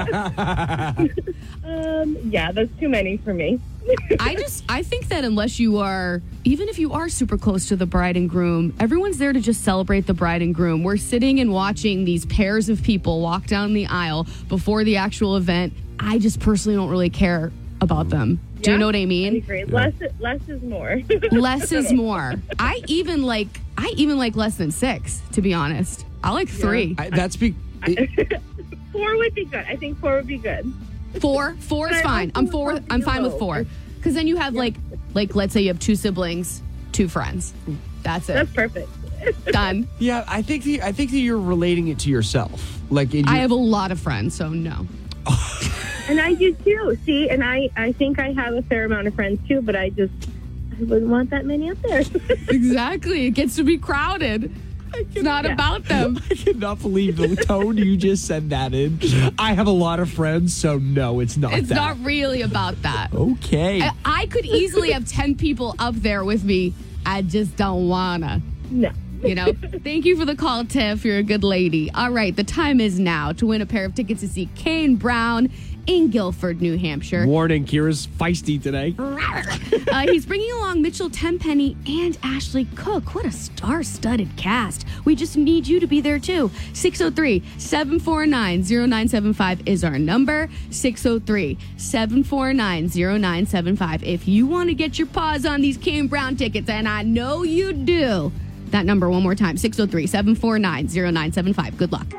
um, yeah, that's too many for me. I just, I think that unless you are, even if you are super close to the bride and groom, everyone's there to just celebrate the bride and groom. We're sitting and watching these pairs of people walk down the aisle before the actual event. I just personally don't really care about them. Do you Yeah, know what I I mean? agree. Less, less is more. Less is more. I even like, I even like less than six, to be honest. I like three. I, that's be. Four would be good. I think four would be good. Four, four is But I fine. also I'm four. want I'm to fine with know. four, because then you have like, like let's say you have two siblings, two friends. That's it. That's perfect. Done. Yeah, I think the, I think that you're relating it to yourself. Like, in I your- have a lot of friends, so no. And I do too. See, and I, I think I have a fair amount of friends too, but I just I wouldn't want that many up there. Exactly. It gets to be crowded. It's not Yeah. about them. I cannot believe the tone you just said that in. I have a lot of friends, so no, it's not It's that. not really about that. Okay. I, I could easily have ten people up there with me. I just don't wanna. No. You know? Thank you for the call, Tiff. You're a good lady. All right, the time is now to win a pair of tickets to see Kane Brown in Guilford, New Hampshire. Warning, Kira's feisty today. Uh, he's bringing along Mitchell Tenpenny and Ashley Cook. What a star-studded cast. We just need you to be there, too. six oh three, seven four nine, oh nine seven five is our number. six oh three, seven four nine, oh nine seven five. If you want to get your paws on these Kane Brown tickets, and I know you do, that number one more time, six oh three, seven four nine, oh nine seven five. Good luck.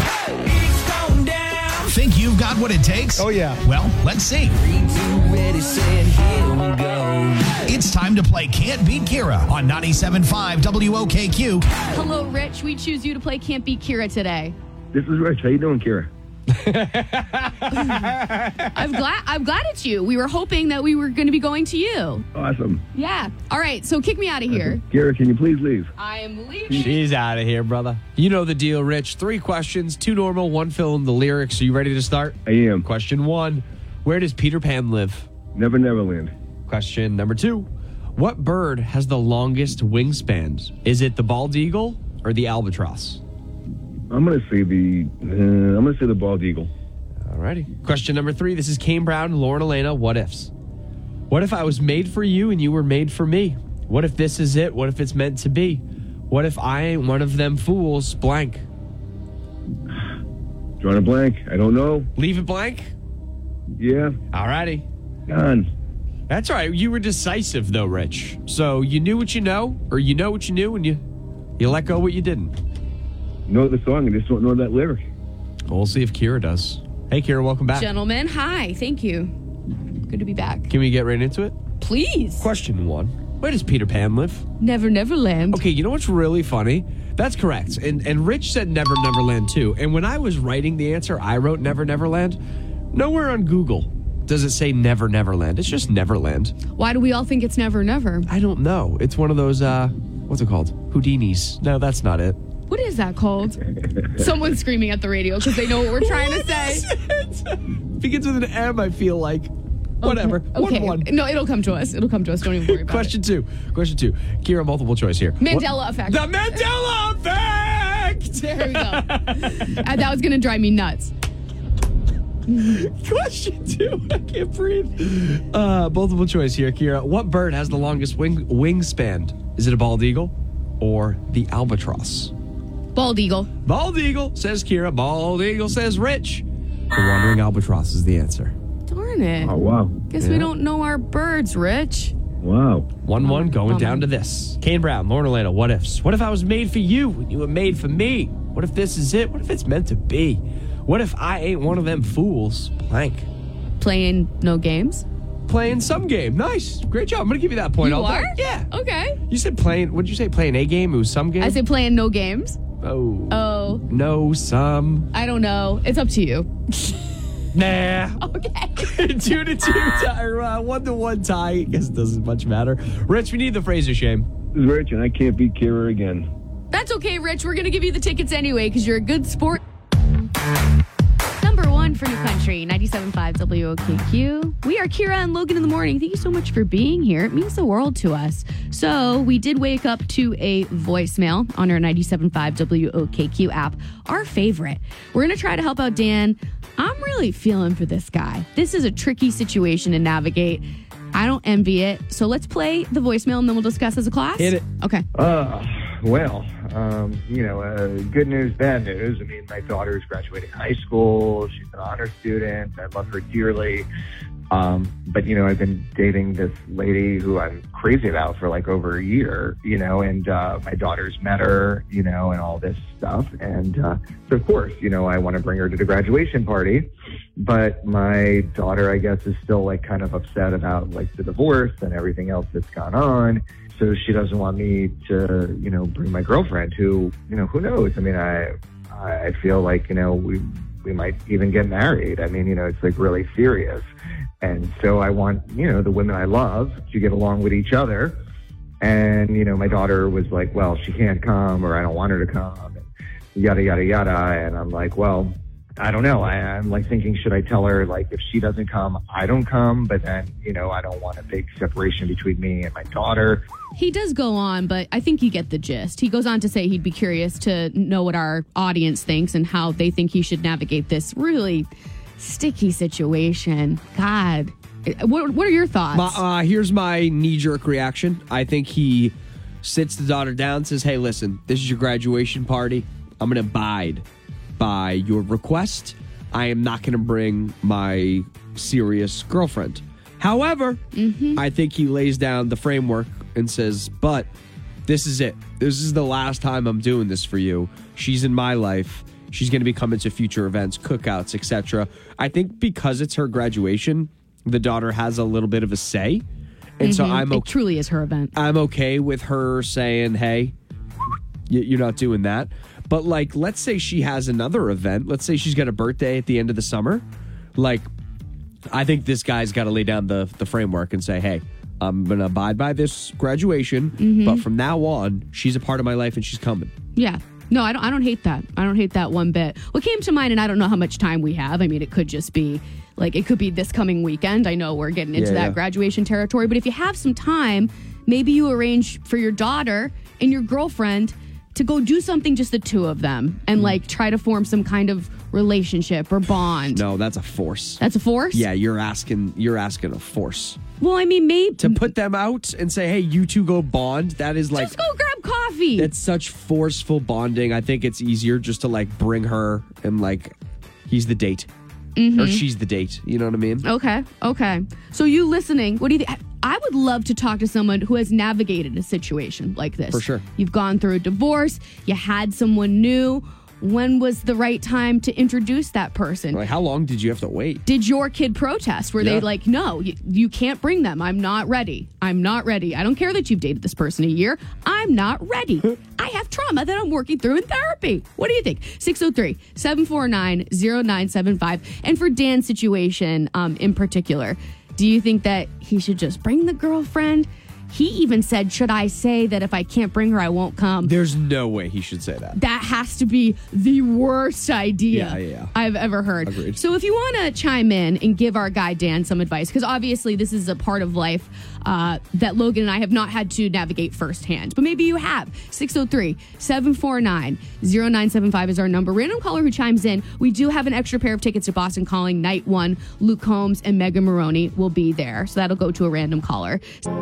Think you've got what it takes? Oh, yeah. Well, let's see. It's time to play Can't Beat Kira on ninety-seven point five W O K Q. Hello, Rich. We choose you to play Can't Beat Kira today. This is Rich. How you doing, Kira? I'm glad. I'm glad it's you. We were hoping that we were going to be going to you. Awesome. Yeah. All right. So kick me out of here. Kira, can you please leave? I am leaving. She's out of here, brother. You know the deal, Rich. Three questions, two normal, one fill in the lyrics. Are you ready to start? I am. Question one. Where does Peter Pan live? Never, never land. Question number two. What bird has the longest wingspans? Is it the bald eagle or the albatross? I'm gonna say the. Uh, I'm gonna say the bald eagle. Alrighty. Question number three. This is Kane Brown, Lauren Elena. What ifs? What if I was made for you and you were made for me? What if this is it? What if it's meant to be? What if I ain't one of them fools? Blank. Drawing a blank. I don't know. Leave it blank? Yeah. Alrighty. Done. That's all right. You were decisive, though, Rich. So you knew what you know, or you know what you knew, and you you let go what you didn't. Know the song. I just don't know that lyric. We'll see if Kira does. Hey, Kira, welcome back. Gentlemen, hi. Thank you. Good to be back. Can we get right into it? Please. Question one. Where does Peter Pan live? Never Neverland. Okay, you know what's really funny? That's correct. And and Rich said Never Neverland too. And when I was writing the answer, I wrote Never Neverland. Nowhere on Google does it say Never Neverland. It's just Neverland. Why do we all think it's Never Never? I don't know. It's one of those, uh, what's it called? Houdinis. No, that's not it. What is that called? Someone's screaming at the radio because they know what we're trying to say. Begins with an M, I feel like. Whatever. Okay. One, one. No, it'll come to us. It'll come to us. Don't even worry about Question two. Question two. Kira, multiple choice here. it. Mandela effect. The Mandela effect! There we go. And that was going to drive me nuts. Question two. I can't breathe. Uh, multiple choice here, Kira. What bird has the longest wing wingspan? Is it a bald eagle or the albatross? Bald eagle. Bald eagle, says Kira. Bald eagle, says Rich. The wandering albatross is the answer. Darn it. Oh, wow. Guess Yeah. we don't know our birds, Rich. Wow. one one going Bummer. down to this. Kane Brown, Lauren Orlando, what ifs? What if I was made for you and you were made for me? What if this is it? What if it's meant to be? What if I ain't one of them fools? Blank. Playing no games? Playing some game. Nice. Great job. I'm going to give you that point. You all day. are? Yeah. Okay. You said playing, what did you say? Playing a game? It was some game? I say playing no games. Oh. Oh, No, some. I don't know. It's up to you. Nah. Okay. two to two tie, or uh, one to one tie. I guess it doesn't much matter. Rich, we need the Fraser shame. This is Rich, and I can't beat Kira again. That's okay, Rich. We're going to give you the tickets anyway because you're a good sport. Number one for New Country, ninety-seven point five W O K Q. We are Kira and Logan in the morning. Thank you so much for being here. It means the world to us. So we did wake up to a voicemail on our ninety-seven point five W O K Q app, our favorite. We're going to try to help out Dan. I'm really feeling for this guy. This is a tricky situation to navigate. I don't envy it. So let's play the voicemail and then we'll discuss as a class. Hit it. Okay. Uh, well, um, you know, uh, good news, bad news. I mean, my daughter's graduating high school. She's an honor student. I love her dearly. Um, but, you know, I've been dating this lady who I'm crazy about for like over a year, you know, and uh, my daughter's met her, you know, and all this stuff. And uh, so, of course, you know, I want to bring her to the graduation party. But my daughter, I guess, is still like kind of upset about like the divorce and everything else that's gone on. So she doesn't want me to, you know, bring my girlfriend who, you know, who knows? I mean, I, I feel like, you know, we, we might even get married. I mean, you know, it's like really serious. And so I want, you know, the women I love to get along with each other. And, you know, my daughter was like, well, she can't come or I don't want her to come and yada, yada, yada. And I'm like, well, I don't know. I, I'm like thinking, should I tell her, like, if she doesn't come, I don't come. But then, you know, I don't want a big separation between me and my daughter. He does go on, but I think you get the gist. He goes on to say he'd be curious to know what our audience thinks and how they think he should navigate this really sticky situation. God, what, what are your thoughts? My, uh, here's my knee-jerk reaction. I think he sits the daughter down, says, hey, listen, this is your graduation party. I'm going to abide by your request. I am not going to bring my serious girlfriend. However, mm-hmm. I think he lays down the framework and says, but this is it. This is the last time I'm doing this for you. She's in my life. She's going to be coming to future events, cookouts, et cetera. I think because it's her graduation, the daughter has a little bit of a say. And mm-hmm. so I'm okay. okay. It truly is her event. I'm okay with her saying, hey, you're not doing that. But, like, let's say she has another event. Let's say she's got a birthday at the end of the summer. Like, I think this guy's got to lay down the, the framework and say, hey, I'm going to abide by this graduation. Mm-hmm. But from now on, she's a part of my life and she's coming. Yeah. No, I don't I don't hate that. I don't hate that one bit. What came to mind, and I don't know how much time we have. I mean, it could just be, like, it could be this coming weekend. I know we're getting into Yeah, that yeah. graduation territory. But if you have some time, maybe you arrange for your daughter and your girlfriend to go do something, just the two of them, and like try to form some kind of relationship or bond. No, that's a force. That's a force? Yeah, you're asking you're asking a force. Well, I mean, maybe To put them out and say, hey, you two go bond, that is like just go grab coffee. it's such forceful bonding. I think it's easier just to like bring her and like he's the date. Mhm. Or she's the date. You know what I mean? Okay, okay. So you listening, what do you think? I would love to talk to someone who has navigated a situation like this. For sure. You've gone through a divorce, you had someone new. when was the right time to introduce that person? Like, how long did you have to wait? Did your kid protest? Were Yeah. they like, no, you, you can't bring them. I'm not ready. I'm not ready. I don't care that you've dated this person a year. I'm not ready. I have trauma that I'm working through in therapy. What do you think? six oh three, seven four nine, oh nine seven five. And for Dan's situation um, in particular, do you think that he should just bring the girlfriend? He even said, should I say that if I can't bring her, I won't come? There's no way he should say that. That has to be the worst idea Yeah, yeah, yeah. I've ever heard. Agreed. So if you want to chime in and give our guy Dan some advice, because obviously this is a part of life uh, that Logan and I have not had to navigate firsthand, but maybe you have. six oh three, seven four nine, oh nine seven five is our number. Random caller who chimes in. We do have an extra pair of tickets to Boston Calling Night One. Luke Combs and Megan Maroney will be there. So that'll go to a random caller.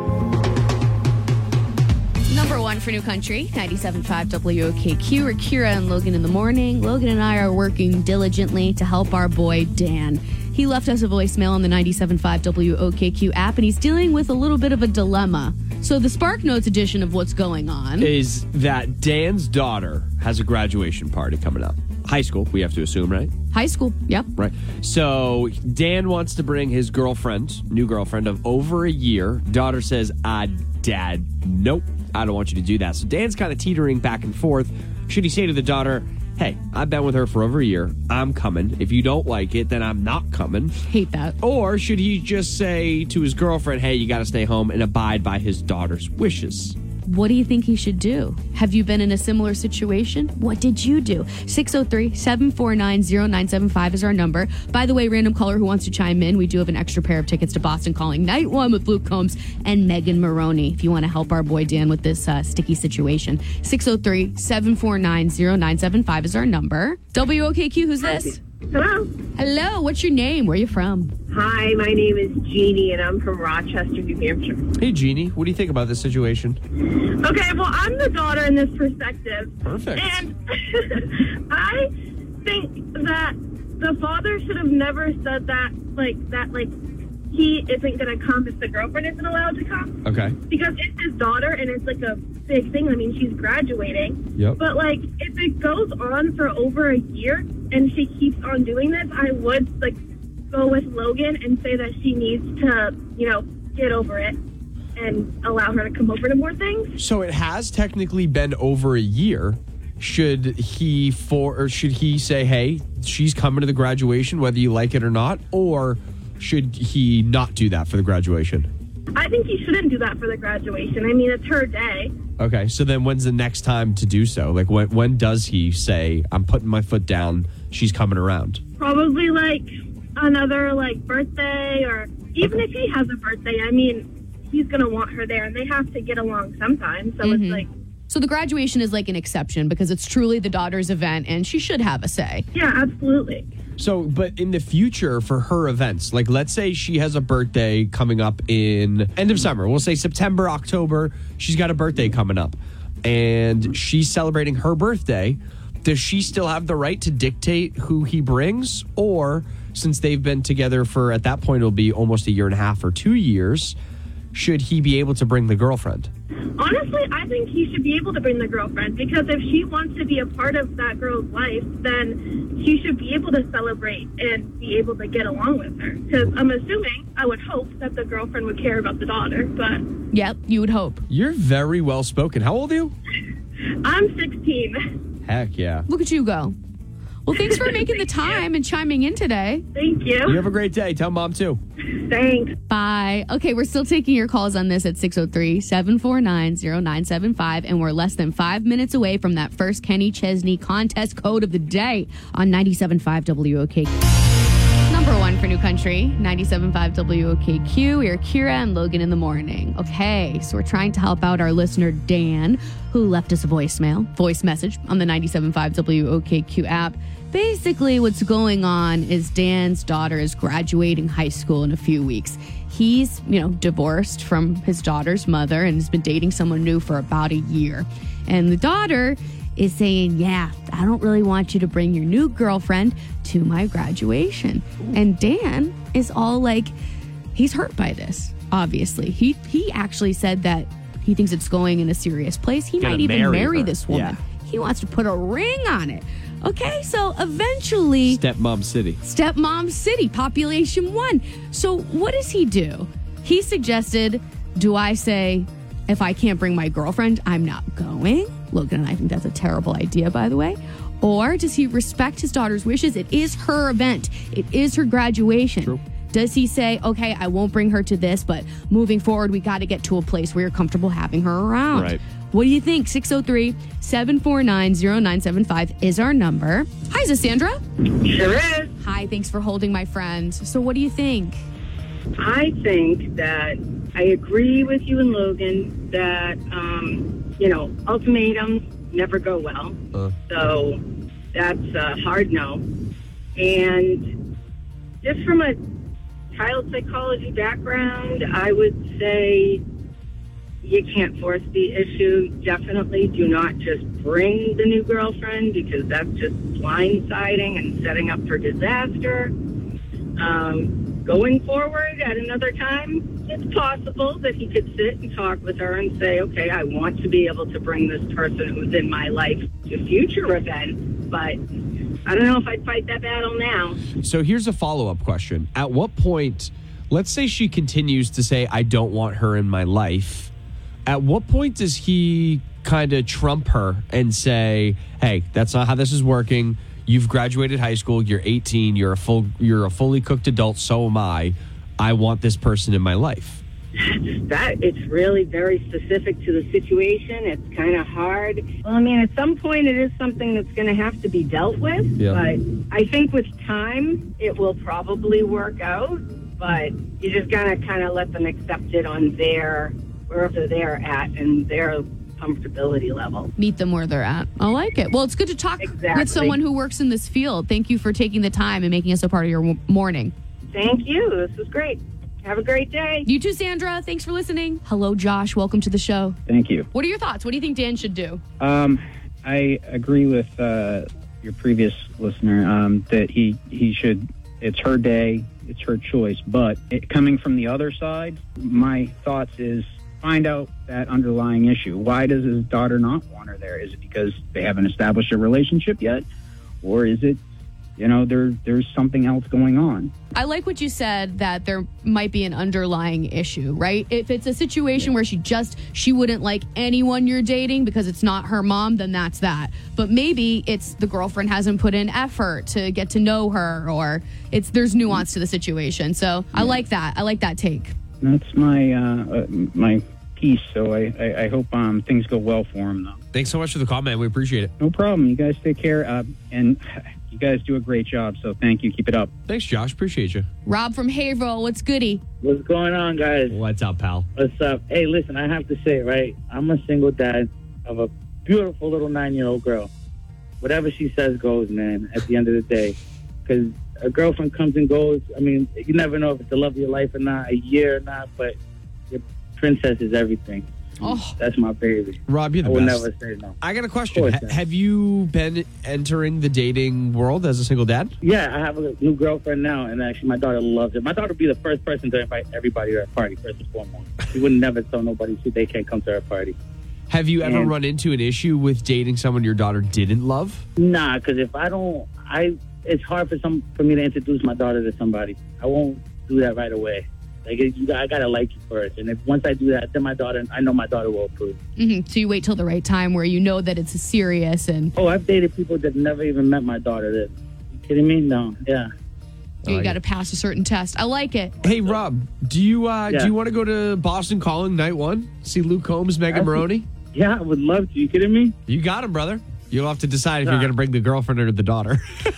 Number one for New Country, ninety-seven point five W O K Q. We're Kira and Logan in the morning. Logan and I are working diligently to help our boy Dan. He left us a voicemail on the ninety-seven point five W O K Q app, and he's dealing with a little bit of a dilemma. So the Spark Notes edition of what's going on is that Dan's daughter has a graduation party coming up. High school, we have to assume, right? High school, yep. Right. So Dan wants to bring his girlfriend, new girlfriend of over a year. Daughter says, ah, Dad, nope, I don't want you to do that. So Dan's kind of teetering back and forth. Should he say to the daughter, hey, I've been with her for over a year. I'm coming. If you don't like it, then I'm not coming. Hate that. Or should he just say to his girlfriend, hey, you got to stay home and abide by his daughter's wishes? What do you think he should do? Have you been in a similar situation? What did you do? six oh three, seven four nine, oh nine seven five is our number. By the way, random caller who wants to chime in, we do have an extra pair of tickets to Boston Calling Night One with Luke Combs and Megan Maroney if you want to help our boy Dan with this uh, sticky situation. six oh three, seven four nine, oh nine seven five is our number. W O K Q, who's this? Hello. Hello, what's your name? Where are you from? Hi, my name is Jeannie, and I'm from Rochester, New Hampshire. Hey, Jeannie, what do you think about this situation? Okay, well, I'm the daughter in this perspective. Perfect. And I think that the father should have never said that, like, that, like, he isn't going to come if the girlfriend isn't allowed to come. Okay. Because it's his daughter, and it's, like, a big thing. I mean, she's graduating. Yep. But, like, if it goes on for over a year and she keeps on doing this, I would, like, go with Logan and say that she needs to, you know, get over it and allow her to come over to more things. So it has technically been over a year. Should he for or should he say, hey, she's coming to the graduation whether you like it or not? Or should he not do that for the graduation? I think he shouldn't do that for the graduation. I mean, it's her day. Okay, so then when's the next time to do so? Like, when when does he say, I'm putting my foot down, she's coming around? Probably like another like birthday, or even if he has a birthday, I mean, he's going to want her there and they have to get along sometime. So Mhm. it's like, So the graduation is like an exception because it's truly the daughter's event and she should have a say. yeah, absolutely. So, but in the future for her events, like let's say she has a birthday coming up in end of summer. We'll say September, October. She's got a birthday coming up and she's celebrating her birthday. Does she still have the right to dictate who he brings? Or since they've been together for, at that point, it'll be almost a year and a half or two years, should he be able to bring the girlfriend? Honestly, I think he should be able to bring the girlfriend, because if she wants to be a part of that girl's life, then she should be able to celebrate and be able to get along with her. Because I'm assuming, I would hope, that the girlfriend would care about the daughter, but Yep, you would hope. You're very well spoken. How old are you? I'm sixteen. Heck yeah. Look at you go. Well, thanks for making the time and chiming in today. Thank you. You have a great day. Tell mom too. Thanks. Bye. Okay, we're still taking your calls on this at six oh three, seven four nine, oh nine seven five, and we're less than five minutes away from that first Kenny Chesney contest code of the day on ninety-seven point five W O K Q. Number one for New Country, ninety-seven point five W O K Q. We are Kira and Logan in the morning. Okay, so we're trying to help out our listener, Dan, who left us a voicemail, voice message on the ninety-seven point five W O K Q app. Basically, what's going on is Dan's daughter is graduating high school in a few weeks. He's, you know, divorced from his daughter's mother and has been dating someone new for about a year. And the daughter is saying, yeah, I don't really want you to bring your new girlfriend to my graduation. And Dan is all like, he's hurt by this, obviously. He he actually said that he thinks it's going in a serious place. He Gonna might even marry marry her. this woman. Yeah. He wants to put a ring on it. Okay, so eventually, Stepmom City. Stepmom City, population one. So what does he do? He suggested, do I say, if I can't bring my girlfriend, I'm not going? Logan and I think that's a terrible idea, by the way. Or does he respect his daughter's wishes? It is her event. It is her graduation. True. Does he say, okay, I won't bring her to this, but moving forward, we got to get to a place where you're comfortable having her around? Right. What do you think? six oh three, seven four nine, oh nine seven five is our number. Hi, is this Sandra? Sure is. Hi, thanks for holding my friend. So what do you think? I think that I agree with you and Logan that, um, you know, ultimatums never go well. Uh. So that's a hard no. And just from a child psychology background, I would say you can't force the issue. Definitely do not just bring the new girlfriend because that's just blindsiding and setting up for disaster. Um, going forward at another time, it's possible that he could sit and talk with her and say, okay, I want to be able to bring this person who's in my life to future events, but I don't know if I'd fight that battle now. So here's a follow-up question. At what point, let's say she continues to say, I don't want her in my life. At what point does he kind of trump her and say, hey, that's not how this is working. You've graduated high school. You're eighteen. You're a full. You're a fully cooked adult. So am I. I want this person in my life. That it's really very specific to the situation. It's kind of hard. Well, I mean, at some point, it is something that's going to have to be dealt with. Yeah. But I think with time, it will probably work out. But you just gotta kind of let them accept it on their wherever they're at and their comfortability level. Meet them where they're at. I like it. Well, it's good to talk Exactly. with someone who works in this field. Thank you for taking the time and making us a part of your w- morning. Thank you. This was great. Have a great day. You too, Sandra. Thanks for listening. Hello, Josh. Welcome to the show. Thank you. What are your thoughts? What do you think Dan should do? Um, I agree with uh, your previous listener um, that he, he should, it's her day, it's her choice. But it, coming from the other side, my thoughts is find out that underlying issue. Why does his daughter not want her there? Is it because they haven't established a relationship yet? Or is it, you know, there there's something else going on? I like what you said, that there might be an underlying issue, right? If it's a situation yeah. where she just, she wouldn't like anyone you're dating because it's not her mom, then that's that. But maybe it's the girlfriend hasn't put in effort to get to know her, or it's there's nuance to the situation. So yeah. I like that. I like that take. That's my uh, uh, my piece. So I, I, I hope um, things go well for him, though. Thanks so much for the call, man. We appreciate it. No problem. You guys take care. Uh, and you guys do a great job. So thank you. Keep it up. Thanks, Josh. Appreciate you. Rob from Haverhill. What's goody? What's going on, guys? What's up, pal? What's up? Hey, listen, I have to say, right? I'm a single dad of a beautiful little nine-year-old girl. Whatever she says goes, man, at the end of the day. Because a girlfriend comes and goes. I mean, you never know if it's the love of your life or not, a year or not, but your princess is everything. Oh, that's my baby. Rob, you're the I would best. never say no. I got a question. Of Ha- course, have you been entering the dating world as a single dad? Yeah, I have a new girlfriend now, and actually my daughter loves it. My daughter would be the first person to invite everybody to her party, first and foremost. She would never tell nobody she, they can't come to her party. Have you ever And- run into an issue with dating someone your daughter didn't love? Nah, because if I don't, I it's hard for some for me to introduce my daughter to somebody. I won't do that right away. Like you, I gotta like you first, and if once I do that, then my daughter, I know my daughter will approve. Mm-hmm. So you wait till the right time where you know that it's serious and. Oh, I've dated people that never even met my daughter. That, you kidding me? No, yeah. You got to pass a certain test. I like it. Hey, Rob, do you uh, Yeah. do you want to go to Boston Calling night one? See Luke Combs, Megan That's- Maroney? Yeah, I would love to. You kidding me? You got him, brother. You'll have to decide if Nah. you're going to bring the girlfriend or the daughter.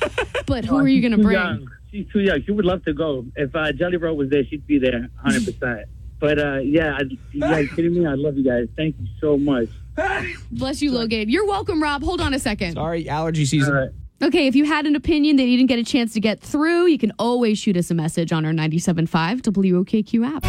But who are you going to She's too bring? young. She's too young. She would love to go. If uh, Jelly Roll was there, she'd be there one hundred percent. But uh, yeah, I, you guys kidding me? I love you guys. Thank you so much. Bless you, Logan. You're welcome, Rob. Hold on a second. Sorry, allergy season. All right. Okay, if you had an opinion that you didn't get a chance to get through, you can always shoot us a message on our ninety-seven point five W O K Q app.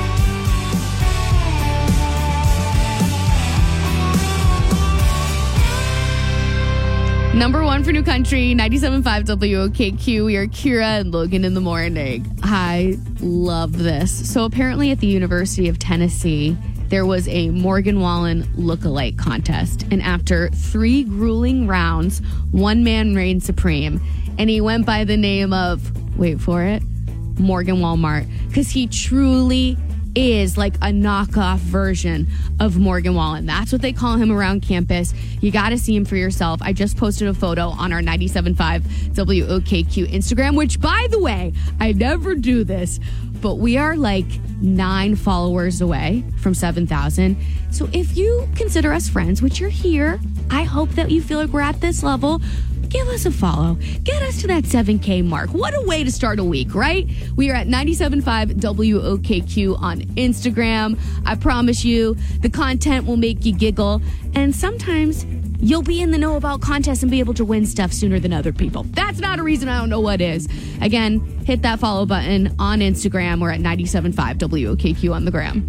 Number one for New Country, ninety-seven point five W O K Q. We are Kira and Logan in the morning. I love this. So apparently at the University of Tennessee, there was a Morgan Wallen lookalike contest. And after three grueling rounds, one man reigned supreme. And he went by the name of, wait for it, Morgan Walmart. Because he truly is like a knockoff version of Morgan Wallen. That's what they call him around campus. You got to see him for yourself. I just posted a photo on our ninety-seven point five W O K Q Instagram, which, by the way, I never do this, but we are like nine followers away from seven thousand. So if you consider us friends, which you're here, I hope that you feel like we're at this level. Give us a follow. Get us to that seven K mark. What a way to start a week, right? We are at ninety-seven point five W O K Q on Instagram. I promise you, the content will make you giggle. And sometimes you'll be in the know about contests and be able to win stuff sooner than other people. That's not a reason I don't know what is. Again, hit that follow button on Instagram. We're at ninety-seven point five W O K Q on the gram.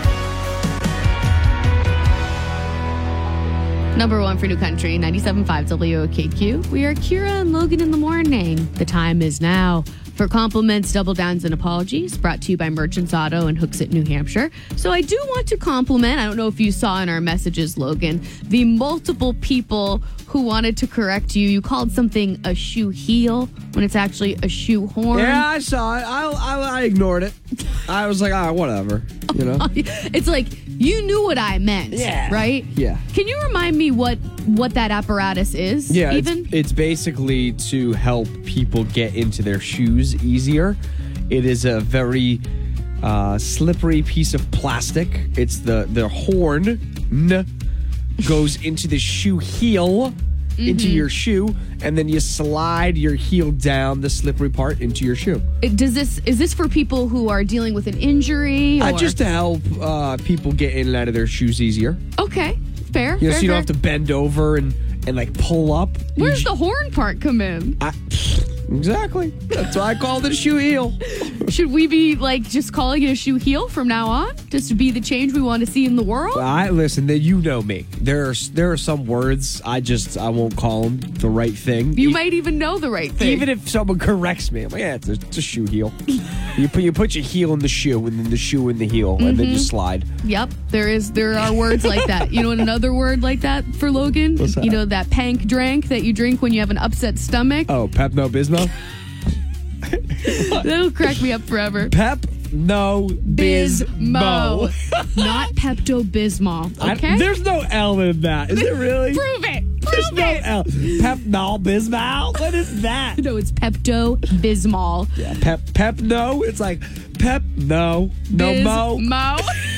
Number one for New Country, ninety-seven point five W O K Q. We are Kira and Logan in the morning. The time is now. For compliments, double downs, and apologies, brought to you by Merchants Auto and Hooksett, New Hampshire. So I do want to compliment, I don't know if you saw in our messages, Logan, the multiple people who wanted to correct you. You called something a shoe heel when it's actually a shoe horn. Yeah, I saw it. I, I, I ignored it. I was like, ah, whatever. You know? It's like, you knew what I meant, Yeah. right? Yeah. Can you remind me what what that apparatus is? Yeah, even? It's, it's basically to help people get into their shoes easier. It is a very uh, slippery piece of plastic. It's the, the horn n, goes into the shoe heel, into Mhm. your shoe, and then you slide your heel down the slippery part into your shoe. It- Does this is this for people who are dealing with an injury? Uh, or- just to help uh, people get in and out of their shoes easier. Okay, fair. You know, fair, so you don't fair. have to bend over and, and like pull up. You Where's j- the horn part come in? I, exactly. That's why I called it a shoe heel. Should we be like just calling it a shoe heel from now on, just to be the change we want to see in the world? I listen. That you know me. There are there are some words I just I won't call them the right thing. You E- might even know the right thing. even if someone corrects me, I'm like, yeah, it's a, it's a shoe heel. you put you put your heel in the shoe, and then the shoe in the heel, and then you Mhm. slide. Yep, there is. There are words like that. You know what another word like that for Logan? What's that? You know that pank drink that you drink when you have an upset stomach? Oh, Pepto Bismol. That'll crack me up forever. Pep no Bismo, not Pepto Bismol. I- Okay, there's no L in that. Is there really? Prove it. There's Prove no it. L. Pep no Bismol. What is that? No, it's Pepto Bismol. Yeah, pep pep no. It's like pep no no mo. Mo.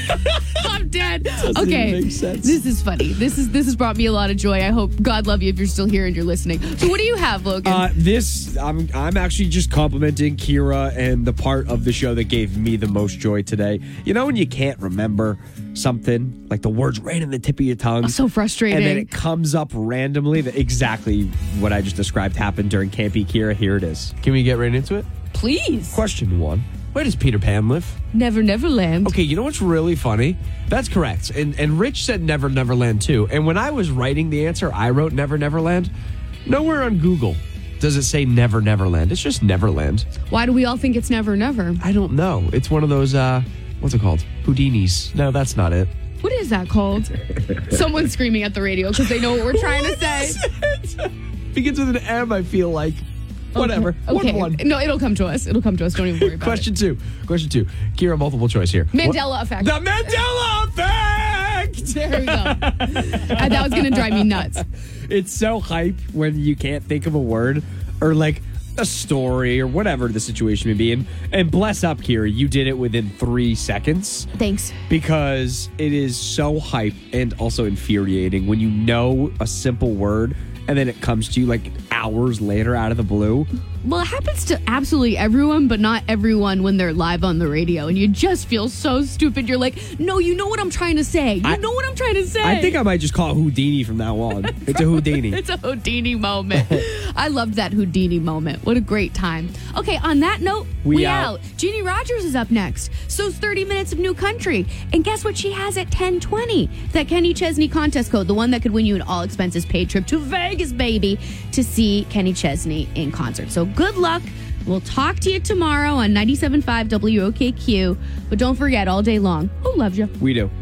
I'm dead. Doesn't Okay, even make sense. this is funny. This is this has brought me a lot of joy. I hope God love you if you're still here and you're listening. So, what do you have, Logan? Uh, this I'm I'm actually just complimenting Kira and the part of the show that gave me the most joy today. You know when you can't remember something, like the words right in the tip of your tongue, Oh, so frustrating. and then it comes up randomly. That exactly what I just described happened during Camp Be Kira. Here it is. Can we get right into it? Please. Question one. Where does Peter Pan live? Never Neverland. Okay, you know what's really funny? That's correct. And and Rich said Never Neverland too. And when I was writing the answer, I wrote Never Neverland. Nowhere on Google does it say Never Neverland. It's just Neverland. Why do we all think it's Never Never? I don't know. It's one of those, uh, what's it called? Houdinis. No, that's not it. What is that called? Someone's screaming at the radio because they know what we're trying to say. Begins with an M, I feel like. Whatever. Okay. One, one. No, it'll come to us. It'll come to us. Don't even worry about Question two. Question two. Kira, multiple choice here. it. Mandela effect. The Mandela effect! There we go. Uh, that was going to drive me nuts. It's so hype when you can't think of a word or like a story or whatever the situation may be. And, and bless up, Kira, you did it within three seconds. Thanks. Because it is so hype and also infuriating when you know a simple word and then it comes to you like hours later out of the blue. Well, it happens to absolutely everyone, but not everyone when they're live on the radio. And you just feel so stupid. You're like, no, you know what I'm trying to say. You I- know what I'm trying to say. I think I might just call it Houdini from now on. It's a Houdini. It's a Houdini moment. I loved that Houdini moment. What a great time. Okay, on that note, We we, out. out. Jeannie Rogers is up next. So's thirty minutes of New Country. And guess what she has at ten twenty? That Kenny Chesney contest code, the one that could win you an all expenses paid trip to Vegas, baby, to see Kenny Chesney in concert. So good luck. We'll talk to you tomorrow on ninety-seven point five W O K Q. But don't forget, all day long, who loves you? We do.